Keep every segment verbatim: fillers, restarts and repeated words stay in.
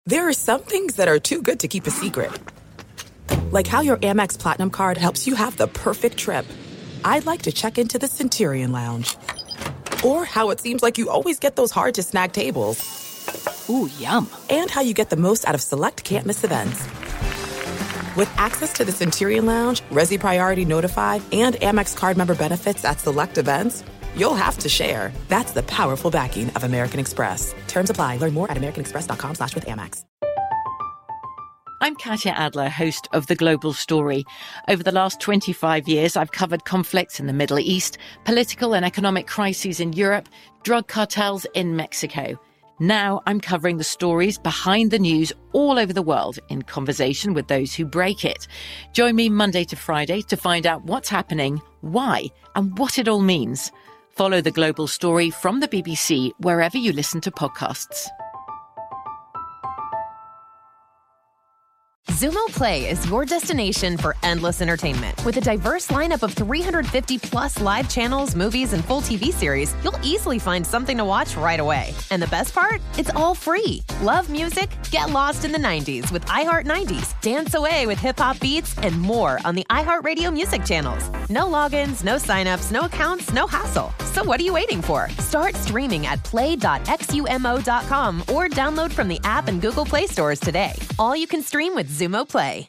There are some things that are too good to keep a secret. Like how your Amex Platinum card helps you have the perfect trip. I'd like to check into the Centurion Lounge. Or how it seems like you always get those hard-to-snag tables. Ooh, yum. And how you get the most out of select can't-miss events. With access to the Centurion Lounge, Resi Priority Notified, and Amex card member benefits at select events, you'll have to share. That's the powerful backing of American Express. Terms apply. Learn more at americanexpress.com slash with Amex. I'm Katya Adler, host of The Global Story. Over the last twenty-five years, I've covered conflicts in the Middle East, political and economic crises in Europe, drug cartels in Mexico. Now I'm covering the stories behind the news all over the world in conversation with those who break it. Join me Monday to Friday to find out what's happening, why, and what it all means. Follow The Global Story from the B B C wherever you listen to podcasts. Xumo Play is your destination for endless entertainment. With a diverse lineup of three hundred fifty plus live channels, movies, and full T V series, you'll easily find something to watch right away. And the best part? It's all free. Love music? Get lost in the nineties with iHeart nineties, dance away with hip-hop beats, and more on the iHeartRadio music channels. No logins, no signups, no accounts, no hassle. So what are you waiting for? Start streaming at play dot xumo dot com or download from the app and Google Play stores today. All you can stream with Xumo Play.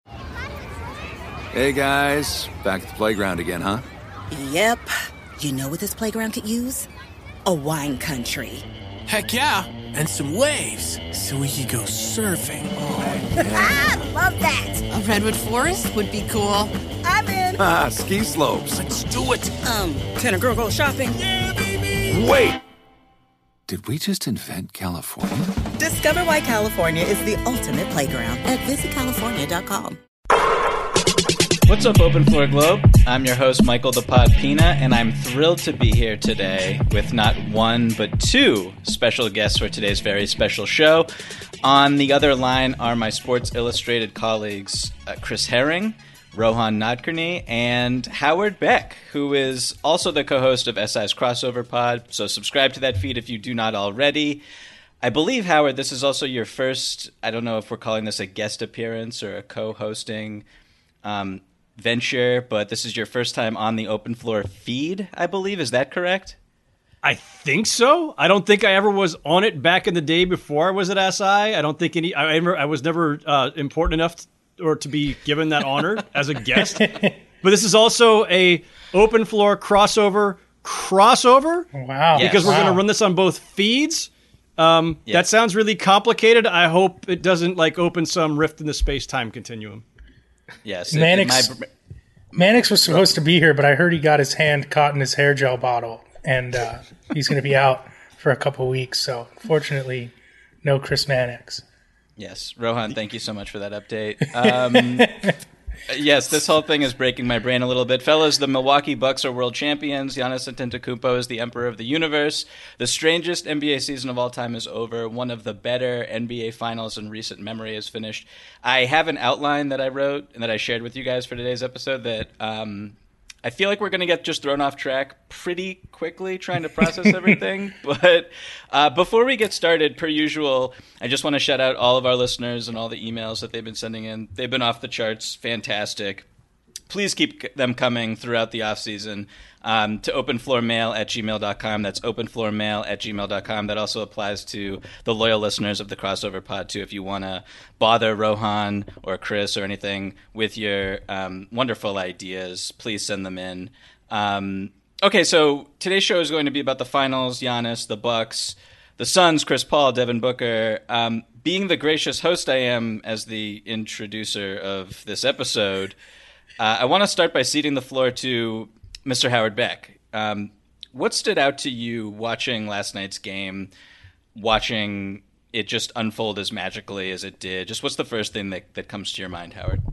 Hey guys, back at the playground again, huh? Yep. You know what this playground could use? A wine country. Heck yeah, and some waves so we could go surfing. Oh, yeah. Ah, love that. A redwood forest would be cool. I'm in. Ah, ski slopes. Let's do it. Um, can a girl go shopping? Yeah, baby. Wait! Did we just invent California? Discover why California is the ultimate playground at visit california dot com. What's up, Open Floor Globe? I'm your host, Michael the Pod Pina, and I'm thrilled to be here today with not one, but two special guests for today's very special show. On the other line are my Sports Illustrated colleagues, uh, Chris Herring, Rohan Nadkarni, and Howard Beck, who is also the co-host of S I's Crossover Pod, so subscribe to that feed if you do not already. I believe, Howard, this is also your first, I don't know if we're calling this a guest appearance or a co-hosting um, venture, but this is your first time on the Open Floor feed, I believe. Is that correct? I think so. I don't think I ever was on it back in the day before I was at S I. I don't think any. I, ever, I was never uh, important enough to, or to be given that honor as a guest. But this is also a Open Floor crossover crossover. Wow! Because yes. we're wow. going to run this on both feeds. Um, yes. That sounds really complicated. I hope it doesn't like open some rift in the space-time continuum. Yes. Mannix, it, my... Mannix was supposed to be here, but I heard he got his hand caught in his hair gel bottle, and uh, he's going to be out for a couple weeks. So, fortunately, no Chris Mannix. Yes. Rohan, thank you so much for that update. Um, yes, this whole thing is breaking my brain a little bit. Fellas, the Milwaukee Bucks are world champions. Giannis Antetokounmpo is the emperor of the universe. The strangest N B A season of all time is over. One of the better N B A finals in recent memory is finished. I have an outline that I wrote and that I shared with you guys for today's episode that um, I feel like we're going to get just thrown off track pretty quickly trying to process everything. But uh, before we get started, per usual, I just want to shout out all of our listeners and all the emails that they've been sending in. They've been off the charts. Fantastic. Please keep them coming throughout the off season um, to openfloormail at gmail dot com. That's openfloormail at gmail dot com. That also applies to the loyal listeners of the Crossover Pod, too. If you want to bother Rohan or Chris or anything with your um, wonderful ideas, please send them in. Um, okay, so today's show is going to be about the finals, Giannis, the Bucks, the Suns, Chris Paul, Devin Booker. Um, being the gracious host I am as the introducer of this episode, Uh, I want to start by ceding the floor to Mister Howard Beck. Um, what stood out to you watching last night's game, watching it just unfold as magically as it did? Just what's the first thing that, that comes to your mind, Howard?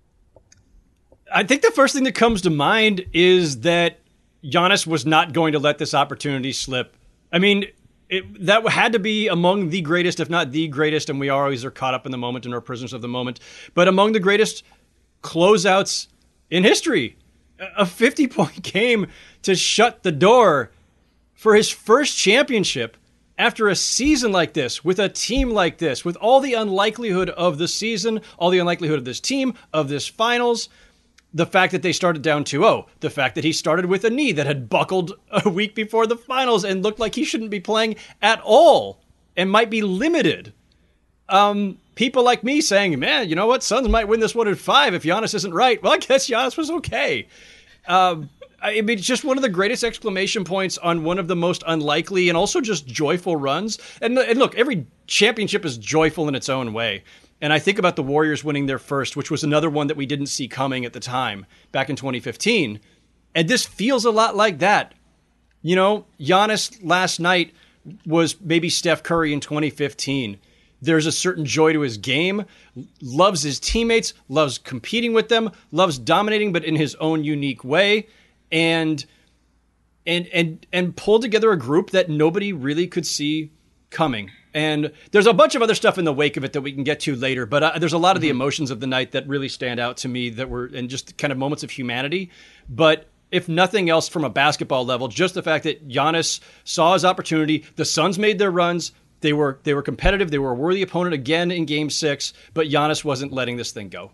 I think the first thing that comes to mind is that Giannis was not going to let this opportunity slip. I mean, it, that had to be among the greatest, if not the greatest, and we always are caught up in the moment and are prisoners of the moment, but among the greatest closeouts in history. A fifty-point game to shut the door for his first championship after a season like this, with a team like this, with all the unlikelihood of the season, all the unlikelihood of this team, of this finals, the fact that they started down two oh, the fact that he started with a knee that had buckled a week before the finals and looked like he shouldn't be playing at all and might be limited. Um, people like me saying, man, you know what? Suns might win this one in five if Giannis isn't right. Well, I guess Giannis was okay. Um, I mean, it's just one of the greatest exclamation points on one of the most unlikely and also just joyful runs. And, and look, every championship is joyful in its own way. And I think about the Warriors winning their first, which was another one that we didn't see coming at the time, back in twenty fifteen. And this feels a lot like that. You know, Giannis last night was maybe Steph Curry in twenty fifteen. There's a certain joy to his game, loves his teammates, loves competing with them, loves dominating, but in his own unique way. And and and and pulled together a group that nobody really could see coming. And there's a bunch of other stuff in the wake of it that we can get to later, but uh, there's a lot of the emotions of the night that really stand out to me that were and just kind of moments of humanity. But if nothing else from a basketball level, just the fact that Giannis saw his opportunity, the Suns made their runs, they were they were competitive, they were a worthy opponent again in game six, but Giannis wasn't letting this thing go.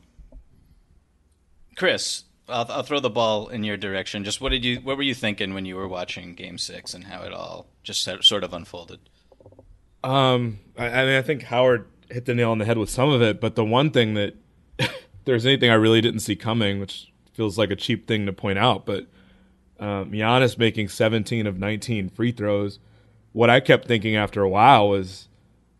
Chris, I'll, I'll throw the ball in your direction. Just what did you what were you thinking when you were watching game six and how it all just sort of unfolded? Um, I, I mean, I think Howard hit the nail on the head with some of it, but the one thing that if there's anything I really didn't see coming, which feels like a cheap thing to point out, but um, Giannis making seventeen of nineteen free throws. What I kept thinking after a while was,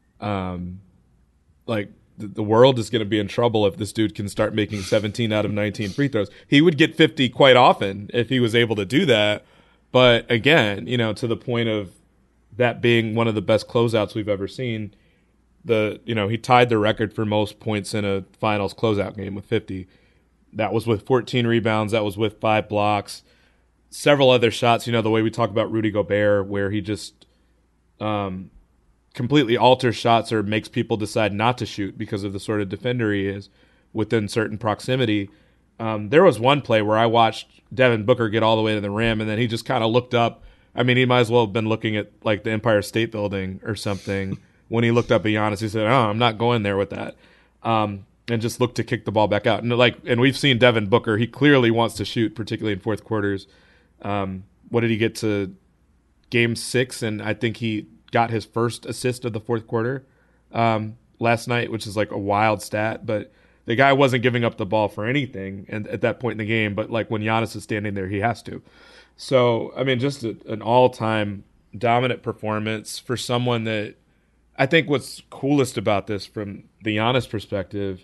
um, like the, the world is going to be in trouble if this dude can start making seventeen out of nineteen free throws. He would get fifty quite often if he was able to do that, but again, you know, to the point of that being one of the best closeouts we've ever seen. The you know he tied the record for most points in a finals closeout game with fifty. That was with fourteen rebounds. That was with five blocks. Several other shots. You know the way we talk about Rudy Gobert, where he just um, completely alters shots or makes people decide not to shoot because of the sort of defender he is within certain proximity. Um, there was one play where I watched Devin Booker get all the way to the rim, and then he just kind of looked up. I mean, he might as well have been looking at like the Empire State Building or something. When he looked up at Giannis, he said, "Oh, I'm not going there with that," um, and just looked to kick the ball back out. And like, and we've seen Devin Booker; he clearly wants to shoot, particularly in fourth quarters. Um, what did he get to game six? And I think he got his first assist of the fourth quarter um, last night, which is like a wild stat. But the guy wasn't giving up the ball for anything, and at that point in the game. But like when Giannis is standing there, he has to. So, I mean, just a, an all-time dominant performance for someone that I think what's coolest about this from the Giannis perspective,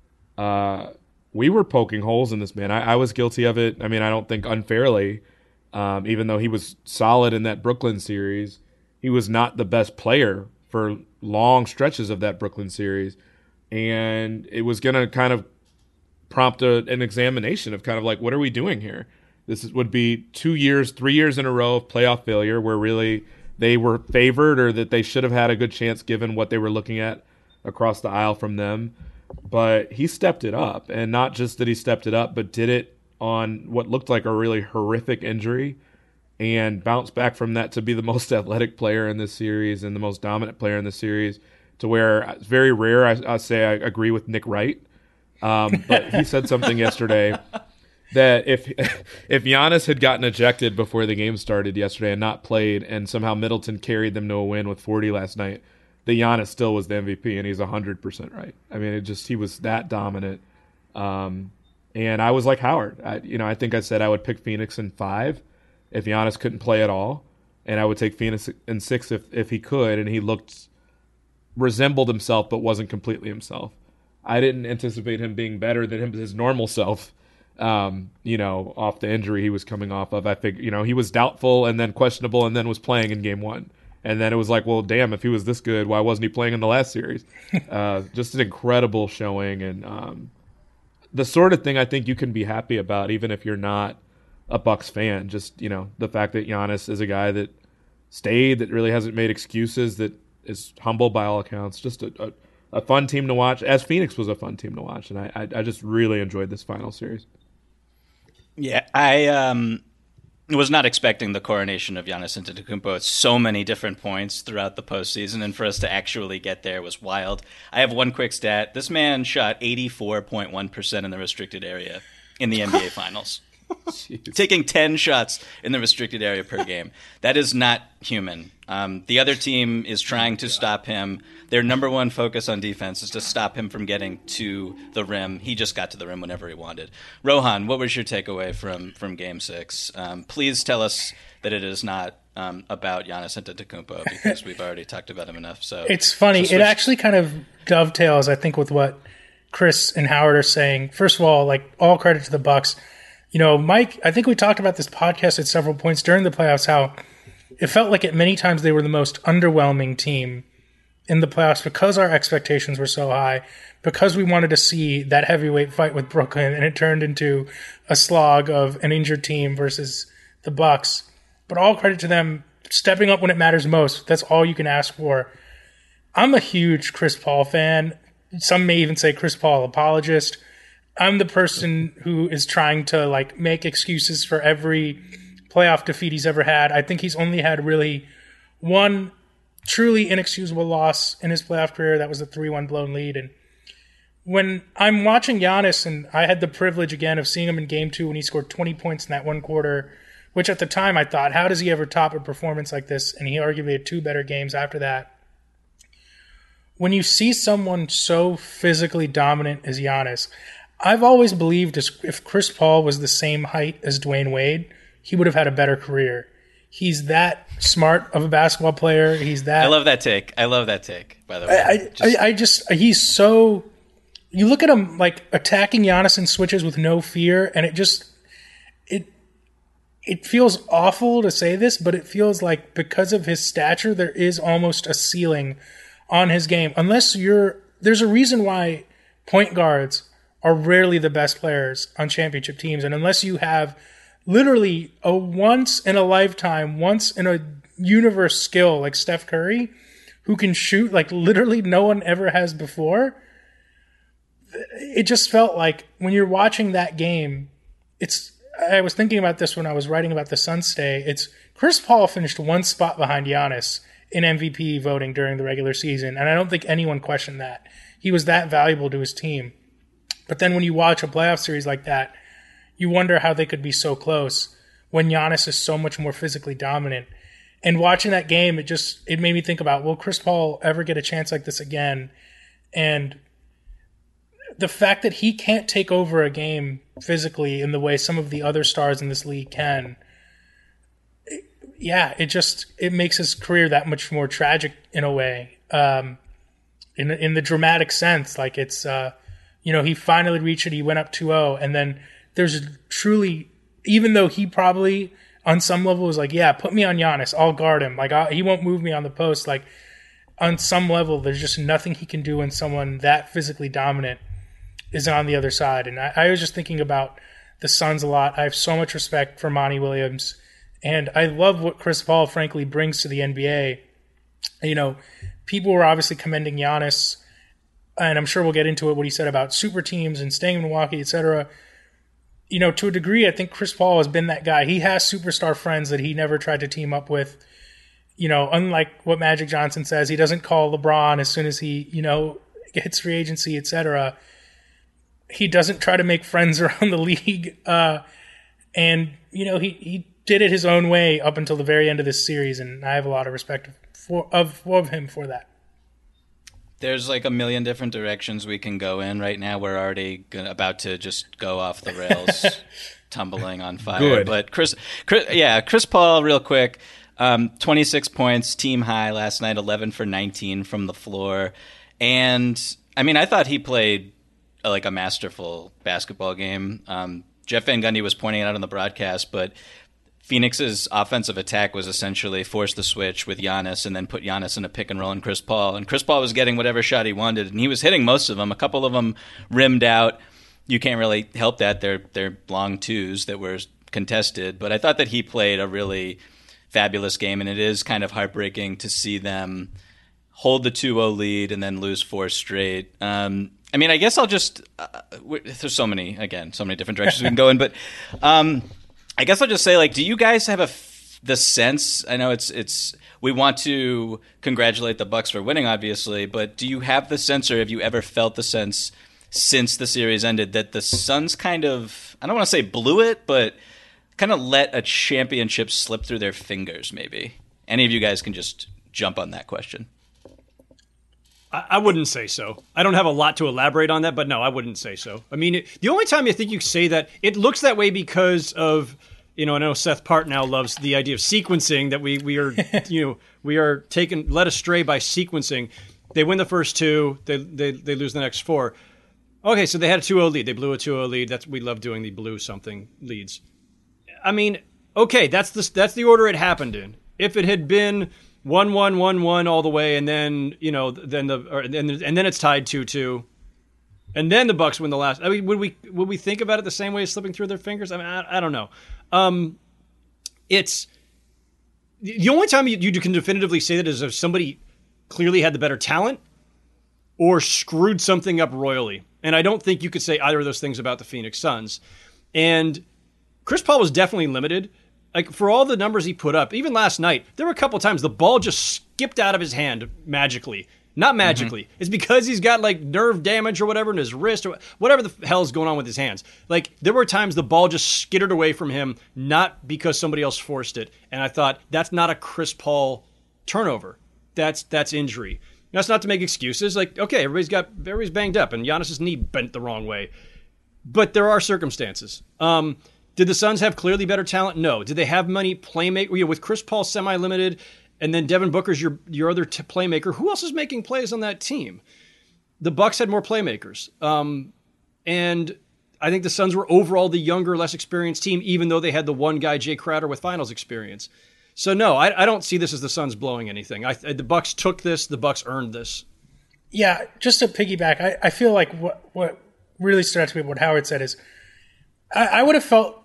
uh, we were poking holes in this man. I, I was guilty of it. I mean, I don't think unfairly, um, even though he was solid in that Brooklyn series. He was not the best player for long stretches of that Brooklyn series. And it was going to kind of prompt a, an examination of kind of like, what are we doing here? This is, would be two years, three years in a row of playoff failure where really they were favored or that they should have had a good chance given what they were looking at across the aisle from them. But he stepped it up. And not just that he stepped it up, but did it on what looked like a really horrific injury and bounced back from that to be the most athletic player in this series and the most dominant player in the series to where it's very rare. I, I say I agree with Nick Wright. Um, but he said something yesterday that if if Giannis had gotten ejected before the game started yesterday and not played, and somehow Middleton carried them to a win with forty last night, the Giannis still was the M V P, and he's one hundred percent right. I mean, it just he was that dominant. Um, and I was like Howard. I, you know, I think I said I would pick Phoenix in five if Giannis couldn't play at all, and I would take Phoenix in six if, if he could, and he looked resembled himself but wasn't completely himself. I didn't anticipate him being better than him his normal self. Um, you know, off the injury he was coming off of. I think, you know, he was doubtful and then questionable and then was playing in game one. And then it was like, well, damn, if he was this good, why wasn't he playing in the last series? uh, just an incredible showing. And um, the sort of thing I think you can be happy about, even if you're not a Bucks fan. Just, you know, the fact that Giannis is a guy that stayed, that really hasn't made excuses, that is humble by all accounts. Just a, a, a fun team to watch, as Phoenix was a fun team to watch. And I, I, I just really enjoyed this final series. Yeah, I um, was not expecting the coronation of Giannis Antetokounmpo at so many different points throughout the postseason, and for us to actually get there was wild. I have one quick stat. This man shot eighty-four point one percent in the restricted area in the N B A Finals. Taking ten shots in the restricted area per game. That is not human. Um, the other team is trying to stop him. Their number one focus on defense is to stop him from getting to the rim. He just got to the rim whenever he wanted. Rohan, what was your takeaway from, from Game six? Um, please tell us that it is not um, about Giannis Antetokounmpo, because we've already talked about him enough. So It's funny. So it actually kind of dovetails, I think, with what Chris and Howard are saying. First of all, like, all credit to the Bucks. You know, Mike, I think we talked about this podcast at several points during the playoffs, how it felt like at many times they were the most underwhelming team in the playoffs because our expectations were so high, because we wanted to see that heavyweight fight with Brooklyn, and it turned into a slog of an injured team versus the Bucks. But all credit to them stepping up when it matters most. That's all you can ask for. I'm a huge Chris Paul fan. Some may even say Chris Paul apologist. I'm the person who is trying to like make excuses for every playoff defeat he's ever had. I think he's only had really one truly inexcusable loss in his playoff career. That was the three one blown lead. And when I'm watching Giannis, and I had the privilege again of seeing him in game two when he scored twenty points in that one quarter, which at the time I thought, how does he ever top a performance like this? And he arguably had two better games after that. When you see someone so physically dominant as Giannis, I've always believed if Chris Paul was the same height as Dwayne Wade, he would have had a better career. He's that smart of a basketball player. He's that. I love that take. I love that take, by the way. I, just, I, I just, he's so, you look at him like attacking Giannis in switches with no fear, and it just, it, it feels awful to say this, but it feels like because of his stature, there is almost a ceiling on his game. Unless you're, there's a reason why point guards are rarely the best players on championship teams. And unless you have literally a once in a lifetime, once in a universe skill like Steph Curry, who can shoot like literally no one ever has before, it just felt like when you're watching that game, it's, I was thinking about this when I was writing about the Suns stay. It's Chris Paul finished one spot behind Giannis in M V P voting during the regular season. And I don't think anyone questioned that. He was that valuable to his team. But then when you watch a playoff series like that, you wonder how they could be so close when Giannis is so much more physically dominant. And watching that game, it just it made me think about, will Chris Paul ever get a chance like this again? And the fact that he can't take over a game physically in the way some of the other stars in this league can, it, yeah, it just it makes his career that much more tragic in a way. Um, in in the dramatic sense, like it's. Uh, You know, he finally reached it. He went up two oh. And then there's truly, even though he probably on some level was like, yeah, put me on Giannis. I'll guard him. Like, I'll, he won't move me on the post. Like, on some level, there's just nothing he can do when someone that physically dominant is on the other side. And I, I was just thinking about the Suns a lot. I have so much respect for Monty Williams. And I love what Chris Paul, frankly, brings to the N B A. You know, people were obviously commending Giannis, and I'm sure we'll get into it, what he said about super teams and staying in Milwaukee, et cetera. You know, to a degree, I think Chris Paul has been that guy. He has superstar friends that he never tried to team up with. You know, unlike what Magic Johnson says, he doesn't call LeBron as soon as he, you know, hits free agency, et cetera. He doesn't try to make friends around the league. Uh, and, you know, he, he did it his own way up until the very end of this series, and I have a lot of respect for of, of him for that. There's like a million different directions we can go in right now. We're already gonna, about to just go off the rails, tumbling on fire. Good. But Chris, Chris, yeah, Chris Paul, real quick, um, twenty-six points, team high last night, eleven for nineteen from the floor. And I mean, I thought he played uh, like a masterful basketball game. Um, Jeff Van Gundy was pointing it out on the broadcast, but Phoenix's offensive attack was essentially force the switch with Giannis and then put Giannis in a pick and roll and Chris Paul. And Chris Paul was getting whatever shot he wanted, and he was hitting most of them. A couple of them rimmed out. You can't really help that. They're, they're long twos that were contested. But I thought that he played a really fabulous game, and it is kind of heartbreaking to see them hold the two oh lead and then lose four straight. Um, I mean, I guess I'll just uh, – there's so many, again, so many different directions we can go in. But – um, I guess I'll just say, like, do you guys have a f- the sense? I know it's it's we want to congratulate the Bucks for winning, obviously, but do you have the sense, or have you ever felt the sense since the series ended that the Suns kind of, I don't want to say blew it, but kind of let a championship slip through their fingers? Maybe any of you guys can just jump on that question. I, I wouldn't say so. I don't have a lot to elaborate on that, but no, I wouldn't say so. I mean, it, the only time I think you say that, it looks that way because of, you know, I know Seth Part now loves the idea of sequencing, that we we are, you know, we are taken led astray by sequencing. They win the first two, they they they lose the next four. Okay, so they had a two oh lead. They blew a two oh lead. That's, we love doing the blew something leads. I mean, okay, that's the that's the order it happened in. If it had been one one one one all the way, and then, you know, then the or, and, and then it's tied two two, and then the Bucks win the last. I mean, would we would we think about it the same way as slipping through their fingers? I mean, I, I don't know. Um, it's the only time you, you can definitively say that is if somebody clearly had the better talent or screwed something up royally. And I don't think you could say either of those things about the Phoenix Suns. And Chris Paul was definitely limited. Like, for all the numbers he put up, even last night, there were a couple of times the ball just skipped out of his hand magically. Not magically. Mm-hmm. It's because he's got, like, nerve damage or whatever in his wrist or whatever the hell is going on with his hands. Like, there were times the ball just skittered away from him, not because somebody else forced it. And I thought, that's not a Chris Paul turnover. That's that's injury. That's not to make excuses. Like, okay, everybody's got everybody's banged up, and Giannis's knee bent the wrong way. But there are circumstances. Um, did the Suns have clearly better talent? No. Did they have many playmakers? You know, with Chris Paul semi-limited, and then Devin Booker's your your other t- playmaker. Who else is making plays on that team? The Bucks had more playmakers, um, and I think the Suns were overall the younger, less experienced team, even though they had the one guy, Jay Crowder, with finals experience. So no, I, I don't see this as the Suns blowing anything. I, the Bucks took this. The Bucks earned this. Yeah, just to piggyback, I, I feel like what what really stood out to me, what Howard said is, I, I would have felt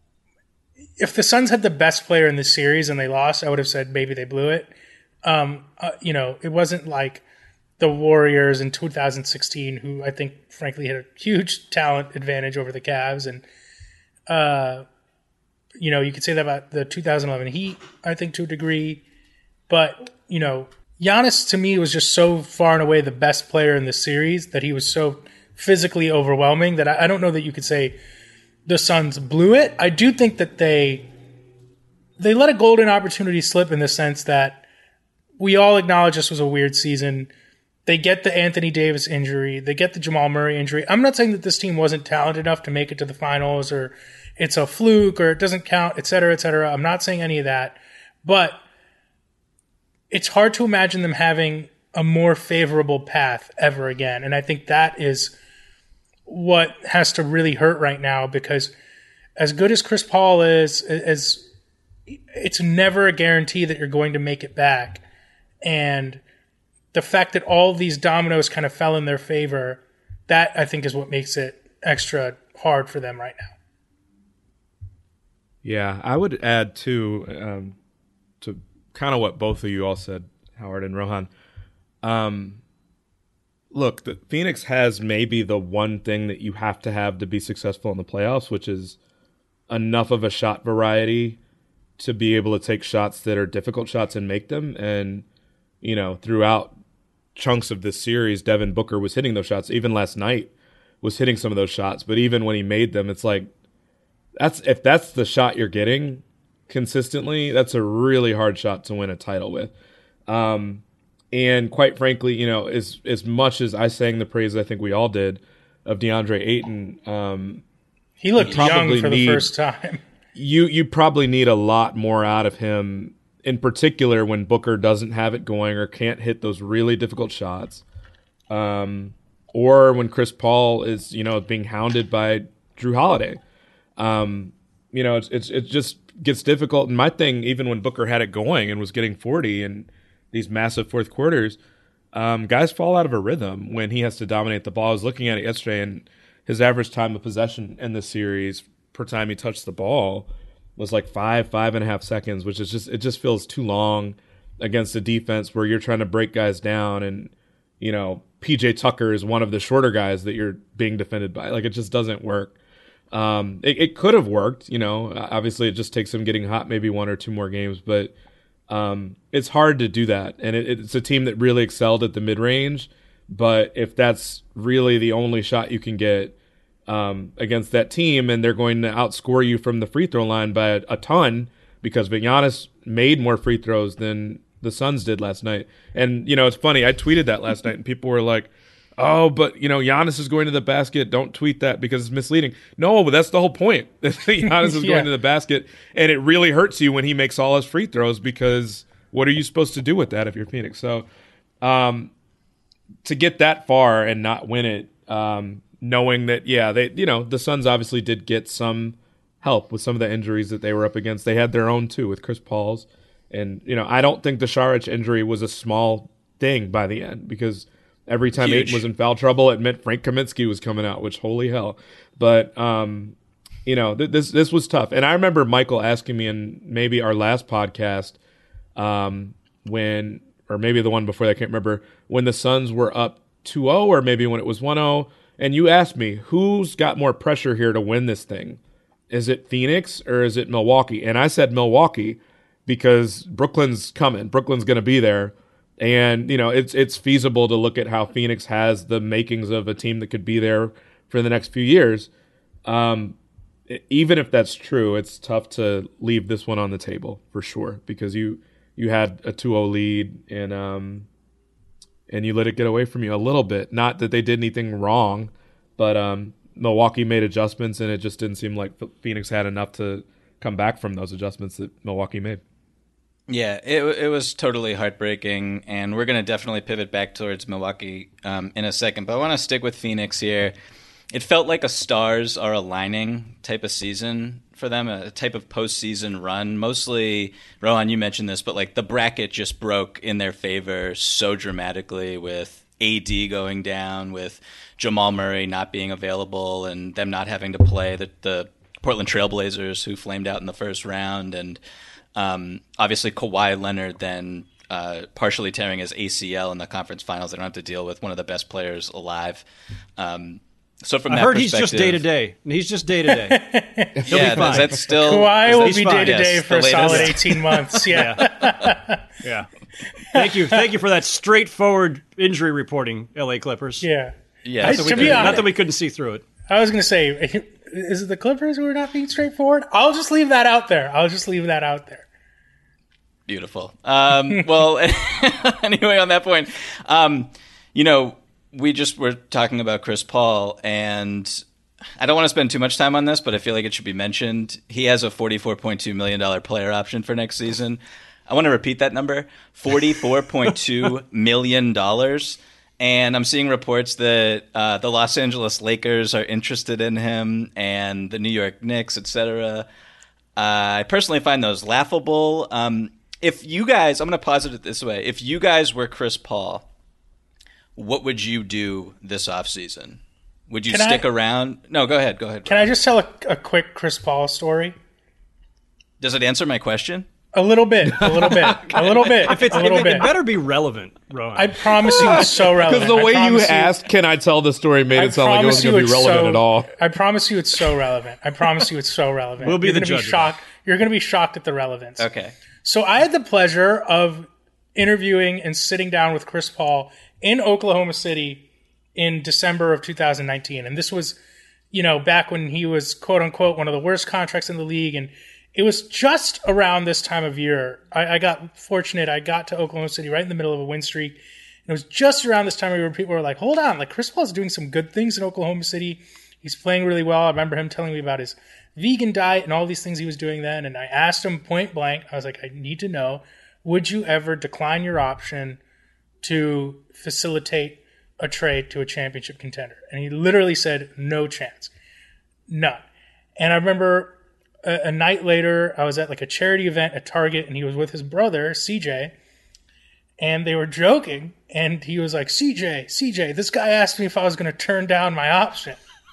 if the Suns had the best player in the series and they lost, I would have said maybe they blew it. Um, uh, you know, it wasn't like the Warriors in two thousand sixteen, who I think frankly had a huge talent advantage over the Cavs, and uh. You know, you could say that about the two thousand eleven Heat, I think, to a degree. But, you know, Giannis, to me, was just so far and away the best player in the series that he was so physically overwhelming that I, I don't know that you could say the Suns blew it. I do think that they they let a golden opportunity slip in the sense that we all acknowledge this was a weird season. They get the Anthony Davis injury. They get the Jamal Murray injury. I'm not saying that this team wasn't talented enough to make it to the finals or it's a fluke or it doesn't count, et cetera, et cetera. I'm not saying any of that. But it's hard to imagine them having a more favorable path ever again. And I think that is what has to really hurt right now, because as good as Chris Paul is, as it's never a guarantee that you're going to make it back. And the fact that all of these dominoes kind of fell in their favor, that I think is what makes it extra hard for them right now. Yeah, I would add too, um, to kind of what both of you all said, Howard and Rohan. Um, look, the Phoenix has maybe the one thing that you have to have to be successful in the playoffs, which is enough of a shot variety to be able to take shots that are difficult shots and make them. And, you know, throughout chunks of this series, Devin Booker was hitting those shots. Even last night was hitting some of those shots. But even when he made them, it's like, That's if that's the shot you're getting consistently, that's a really hard shot to win a title with. Um, and quite frankly, you know, as as much as I sang the praise I think we all did of DeAndre Ayton, um, he looked young for need, the first time. You you probably need a lot more out of him, in particular when Booker doesn't have it going or can't hit those really difficult shots, um, or when Chris Paul is, you know, being hounded by Drew Holiday. Um, you know, it's, it's, it just gets difficult. And my thing, even when Booker had it going and was getting forty in these massive fourth quarters, um, guys fall out of a rhythm when he has to dominate the ball. I was looking at it yesterday, and his average time of possession in the series per time he touched the ball was like five, five and a half seconds, which is just, it just feels too long against a defense where you're trying to break guys down. And, you know, P J Tucker is one of the shorter guys that you're being defended by. Like, it just doesn't work. Um, it, it could have worked, you know. Obviously, it just takes him getting hot, maybe one or two more games, but um, it's hard to do that. And it, it's a team that really excelled at the mid range. But if that's really the only shot you can get um, against that team, and they're going to outscore you from the free throw line by a, a ton, because Giannis made more free throws than the Suns did last night. And, you know, it's funny. I tweeted that last night, and people were like, oh, but, you know, Giannis is going to the basket. Don't tweet that because it's misleading. No, but that's the whole point. Giannis is yeah. going to the basket, and it really hurts you when he makes all his free throws, because what are you supposed to do with that if you're Phoenix? So um, to get that far and not win it, um, knowing that, yeah, they, you know, the Suns obviously did get some help with some of the injuries that they were up against. They had their own, too, with Chris Paul's. And, you know, I don't think the Saric injury was a small thing by the end, because every time Huge. Ayton was in foul trouble, it meant Frank Kaminsky was coming out, which, holy hell. But, um, you know, th- this this was tough. And I remember Michael asking me in maybe our last podcast um, when, or maybe the one before that, I can't remember, when the Suns were up two oh, or maybe when it was one oh. And you asked me, who's got more pressure here to win this thing? Is it Phoenix or is it Milwaukee? And I said Milwaukee because Brooklyn's coming. Brooklyn's going to be there. And, you know, it's it's feasible to look at how Phoenix has the makings of a team that could be there for the next few years. Um, even if that's true, it's tough to leave this one on the table for sure, because you you had a two oh lead and um and you let it get away from you a little bit. Not that they did anything wrong, but um, Milwaukee made adjustments, and it just didn't seem like Phoenix had enough to come back from those adjustments that Milwaukee made. Yeah, it it was totally heartbreaking, and we're going to definitely pivot back towards Milwaukee um, in a second. But I want to stick with Phoenix here. It felt like a stars are aligning type of season for them, a type of postseason run. Mostly, Rohan, you mentioned this, but like the bracket just broke in their favor so dramatically, with A D going down, with Jamal Murray not being available, and them not having to play the, the Portland Trailblazers, who flamed out in the first round, and Um, obviously, Kawhi Leonard then uh, partially tearing his A C L in the conference finals. They don't have to deal with one of the best players alive. Um, so from I that heard perspective, he's just day to day. He's just day to day. Yeah, is that still Kawhi will be fine. day to day Yes, for a the solid latest. eighteen months. Yeah. yeah, yeah. Thank you, thank you for that straightforward injury reporting, L A Clippers. Yeah, Yeah, I, so to we be could- honest, Not that we couldn't see through it. I was going to say, is it the Clippers who are not being straightforward? I'll just leave that out there. I'll just leave that out there. Beautiful. Um, well, anyway, on that point, um, you know, we just were talking about Chris Paul, and I don't want to spend too much time on this, but I feel like it should be mentioned. He has a forty-four point two million dollars player option for next season. I want to repeat that number, forty-four point two million dollars. And I'm seeing reports that uh, the Los Angeles Lakers are interested in him, and the New York Knicks, et cetera. Uh, I personally find those laughable. Um, If you guys, I'm going to posit it this way. If you guys were Chris Paul, what would you do this offseason? Would you Can stick I- around? No, go ahead. Go ahead. Can I just tell a, a quick Chris Paul story? Does it answer my question? A little bit, a little bit, a little bit, If it's, a little if it, bit. it better be relevant, Rohan. I promise you it's so relevant. Because the I way you promise asked, can I tell the story, made I it sound like it promise wasn't going to you be it's relevant so- at all. I promise you it's so relevant. I promise you it's so relevant. We'll be You're the gonna judge of Be shocked. You're going to be shocked at the relevance. Okay. So I had the pleasure of interviewing and sitting down with Chris Paul in Oklahoma City in December of two thousand nineteen. And this was, you know, back when he was, quote unquote, one of the worst contracts in the league. And it was just around this time of year. I, I got fortunate. I got to Oklahoma City right in the middle of a win streak. And it was just around this time of year where people were like, hold on, like Chris Paul's doing some good things in Oklahoma City. He's playing really well. I remember him telling me about his vegan diet and all these things he was doing then. And I asked him point blank, I was like, I need to know, would you ever decline your option to facilitate a trade to a championship contender? And he literally said, no chance. None. And I remember a, a night later, I was at like a charity event at Target, and he was with his brother, C J, and they were joking. And he was like, C J, C J, this guy asked me if I was going to turn down my option.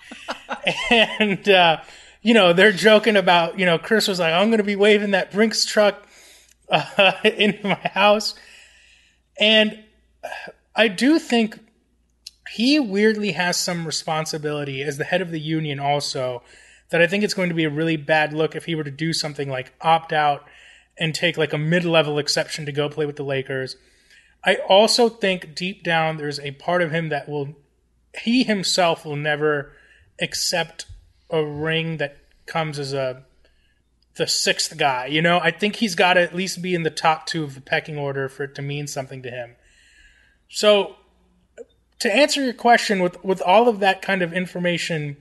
and, uh, you know, they're joking about, you know, Chris was like, I'm going to be waving that Brinks truck uh, into my house. And I do think he weirdly has some responsibility as the head of the union also, that I think it's going to be a really bad look if he were to do something like opt out and take like a mid-level exception to go play with the Lakers. I also think deep down there's a part of him that will, he himself will never accept a ring that comes as a the sixth guy. You know, I think he's got to at least be in the top two of the pecking order for it to mean something to him. So to answer your question, with, with all of that kind of information,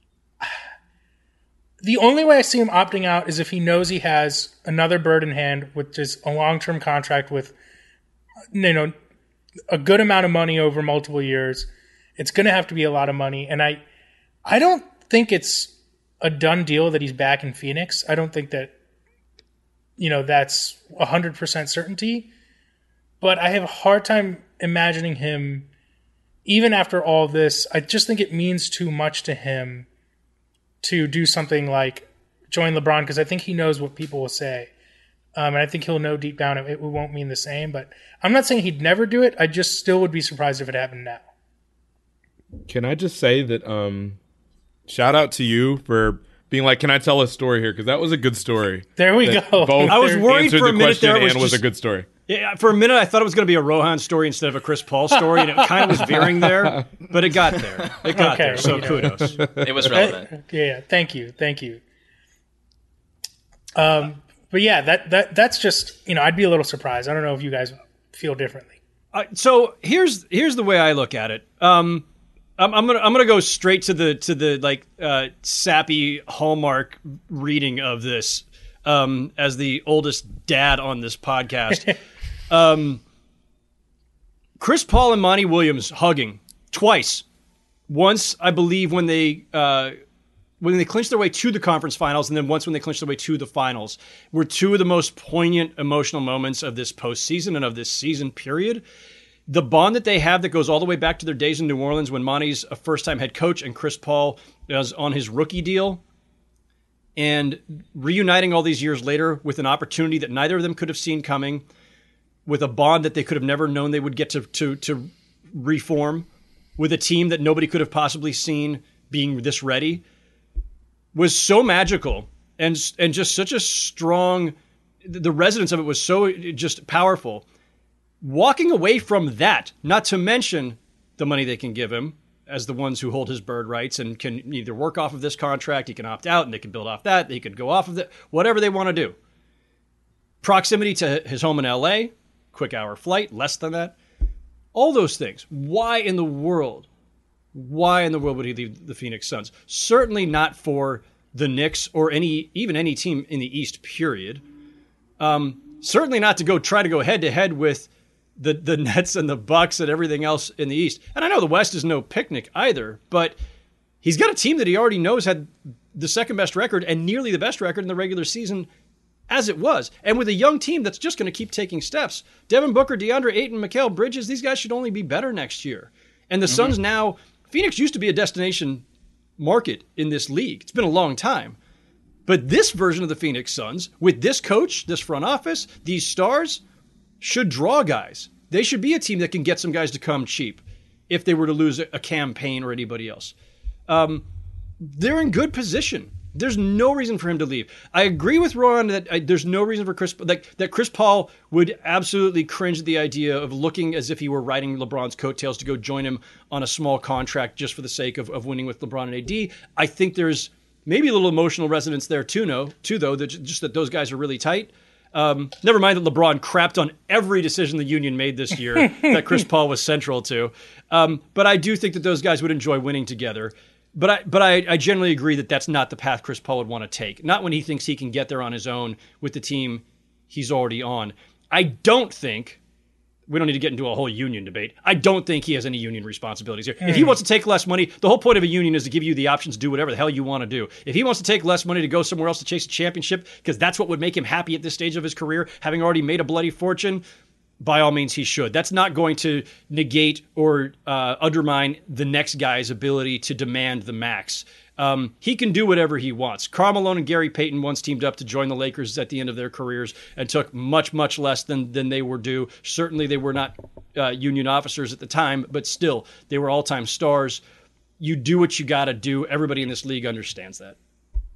the only way I see him opting out is if he knows he has another bird in hand, which is a long-term contract with, you know, a good amount of money over multiple years. It's going to have to be a lot of money. And I, I don't think it's a done deal that he's back in Phoenix. I don't think that, you know, that's one hundred percent certainty. But I have a hard time imagining him, even after all this, I just think it means too much to him to do something like join LeBron, because I think he knows what people will say. Um, and I think he'll know deep down it, it won't mean the same. But I'm not saying he'd never do it. I just still would be surprised if it happened now. Can I just say that um, shout out to you for being like, can I tell a story here? Because that was a good story. There we that go. Both I was worried answered for a the minute question there. It was, and was just, a good story. Yeah, for a minute I thought it was going to be a Rohan story instead of a Chris Paul story, and it kind of was veering there, but it got there. It got Okay, there, so you know. kudos. It was relevant. Uh, yeah, thank you, thank you. Um, but yeah, that that that's just, you know, I'd be a little surprised. I don't know if you guys feel differently. Uh, so here's here's the way I look at it. Um, I'm, I'm gonna I'm gonna go straight to the to the like uh, sappy Hallmark reading of this um, as the oldest dad on this podcast. um, Chris Paul and Monty Williams hugging twice. Once, I believe, when they uh, when they clinched their way to the conference finals, and then once when they clinched their way to the finals, were two of the most poignant emotional moments of this postseason and of this season period. The bond that they have that goes all the way back to their days in New Orleans when Monty's a first-time head coach and Chris Paul was on his rookie deal, and reuniting all these years later with an opportunity that neither of them could have seen coming, with a bond that they could have never known they would get to to, to reform, with a team that nobody could have possibly seen being this ready, was so magical and and just such a strong, the resonance of it was so just powerful. Walking away from that, not to mention the money they can give him as the ones who hold his bird rights and can either work off of this contract, he can opt out and they can build off that, they could go off of it, whatever they want to do. Proximity to his home in L A, quick hour flight, less than that. All those things. Why in the world? Why in the world would he leave the Phoenix Suns? Certainly not for the Knicks or any even any team in the East, period. Um, certainly not to go try to go head-to-head with the, the Nets and the Bucks and everything else in the East. And I know the West is no picnic either, but he's got a team that he already knows had the second-best record and nearly the best record in the regular season as it was. And with a young team that's just going to keep taking steps. Devin Booker, DeAndre Ayton, Mikal Bridges, these guys should only be better next year. And the mm-hmm. Suns now, Phoenix used to be a destination market in this league. It's been a long time. But this version of the Phoenix Suns, with this coach, this front office, these stars, should draw guys. They should be a team that can get some guys to come cheap if they were to lose a campaign or anybody else. Um, they're in good position. There's no reason for him to leave. I agree with Ron that I, there's no reason for Chris like that Chris Paul would absolutely cringe at the idea of looking as if he were riding LeBron's coattails to go join him on a small contract just for the sake of, of winning with LeBron and A D. I think there's maybe a little emotional resonance there too, no, too though, that just that those guys are really tight. Um, never mind that LeBron crapped on every decision the Union made this year that Chris Paul was central to. Um, but I do think that those guys would enjoy winning together. But I, but I, I generally agree that that's not the path Chris Paul would want to take. Not when he thinks he can get there on his own with the team he's already on. I don't think, we don't need to get into a whole union debate. I don't think he has any union responsibilities here. Mm. If he wants to take less money, the whole point of a union is to give you the options to do whatever the hell you want to do. If he wants to take less money to go somewhere else to chase a championship, because that's what would make him happy at this stage of his career, having already made a bloody fortune, by all means he should. That's not going to negate or uh, undermine the next guy's ability to demand the max. Um, he can do whatever he wants. Karl Malone and Gary Payton once teamed up to join the Lakers at the end of their careers and took much, much less than, than they were due. Certainly they were not uh, union officers at the time, but still, they were all-time stars. You do what you got to do. Everybody in this league understands that.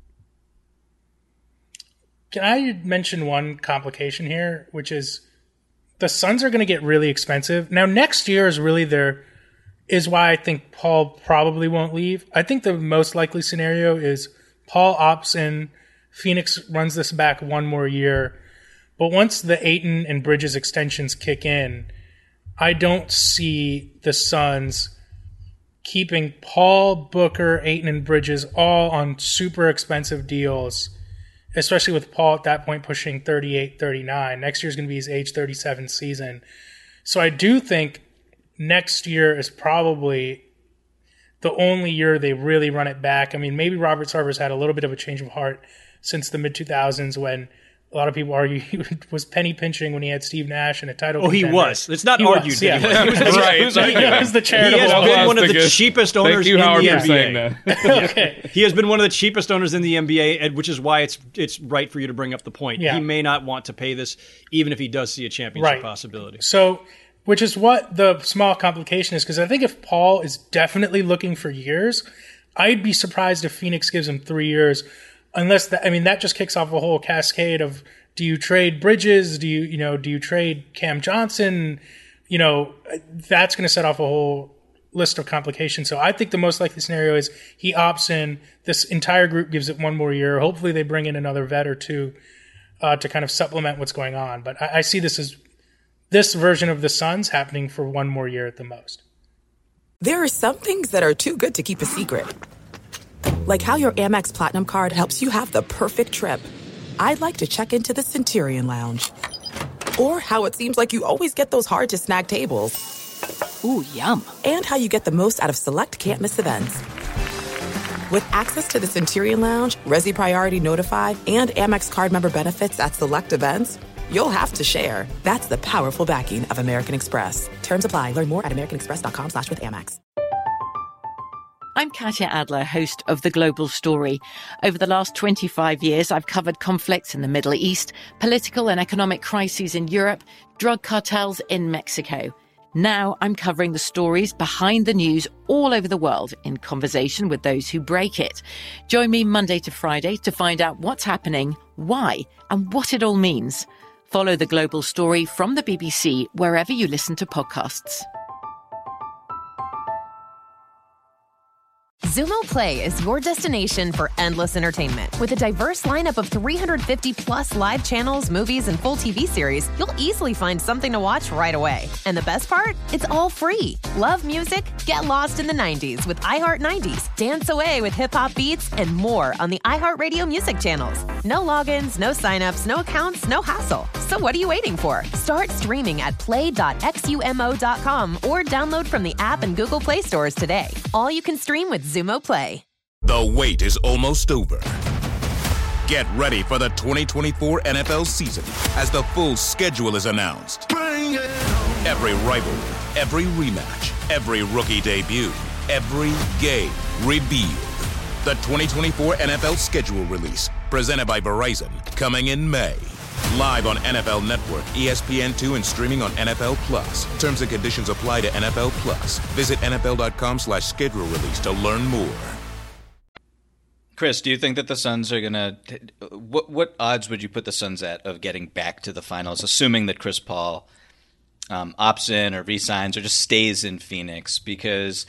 Can I mention one complication here, which is the Suns are going to get really expensive. Now, next year is really their is why I think Paul probably won't leave. I think the most likely scenario is Paul opts in, Phoenix runs this back one more year. But once the Ayton and Bridges extensions kick in, I don't see the Suns keeping Paul, Booker, Ayton, and Bridges all on super expensive deals, especially with Paul at that point pushing thirty-eight, thirty-nine. Next year's going to be his age thirty-seven season. So I do think next year is probably the only year they really run it back. I mean, maybe Robert Sarver's had a little bit of a change of heart since the mid two thousands when a lot of people argue he was penny pinching when he had Steve Nash and a title Oh, contender. he was. It's not he argued. Was, that yeah. he was. Right. He was, he was the charitable. He has been one of the cheapest owners Thank you, in Howard, the for N B A. saying that. Okay. He has been one of the cheapest owners in the N B A, and which is why it's it's right for you to bring up the point. Yeah. He may not want to pay this, even if he does see a championship Right. possibility. So, which is what the small complication is, because I think if Paul is definitely looking for years, I'd be surprised if Phoenix gives him three years, unless that, I mean, that just kicks off a whole cascade of, do you trade Bridges? Do you, you know, do you trade Cam Johnson? You know, that's going to set off a whole list of complications. So I think the most likely scenario is he opts in, this entire group gives it one more year. Hopefully they bring in another vet or two uh, to kind of supplement what's going on. But I, I see this as this version of the Suns happening for one more year at the most. There are some things that are too good to keep a secret. Like how your Amex Platinum card helps you have the perfect trip. I'd like to check into the Centurion Lounge. Or how it seems like you always get those hard-to-snag tables. Ooh, yum. And how you get the most out of select can't-miss events. With access to the Centurion Lounge, Resi Priority Notified, and Amex card member benefits at select events, you'll have to share. That's the powerful backing of American Express. Terms apply. Learn more at americanexpress.com slash with Amex. I'm Katya Adler, host of The Global Story. Over the last twenty-five years, I've covered conflicts in the Middle East, political and economic crises in Europe, drug cartels in Mexico. Now I'm covering the stories behind the news all over the world in conversation with those who break it. Join me Monday to Friday to find out what's happening, why, and what it all means. Follow The Global Story from the B B C wherever you listen to podcasts. Zumo Play is your destination for endless entertainment. With a diverse lineup of three hundred fifty plus live channels, movies, and full T V series, you'll easily find something to watch right away. And the best part? It's all free. Love music? Get lost in the nineties with iHeart nineties, dance away with hip-hop beats, and more on the iHeartRadio music channels. No logins, no signups, no accounts, no hassle. So what are you waiting for? Start streaming at play dot xumo dot com or download from the app and Google Play stores today. All you can stream with Zumo Play. The wait is almost over. Get ready for the twenty twenty-four N F L season as the full schedule is announced. Every rivalry, every rematch, every rookie debut, every game revealed. The twenty twenty-four N F L schedule release, presented by Verizon, coming in May. Live on N F L Network, E S P N two, and streaming on N F L Plus. Terms and conditions apply to N F L Plus. Visit N F L dot com slash schedule release to learn more. Chris, do you think that the Suns are going to – what what odds would you put the Suns at of getting back to the finals, assuming that Chris Paul um, opts in or resigns or just stays in Phoenix? Because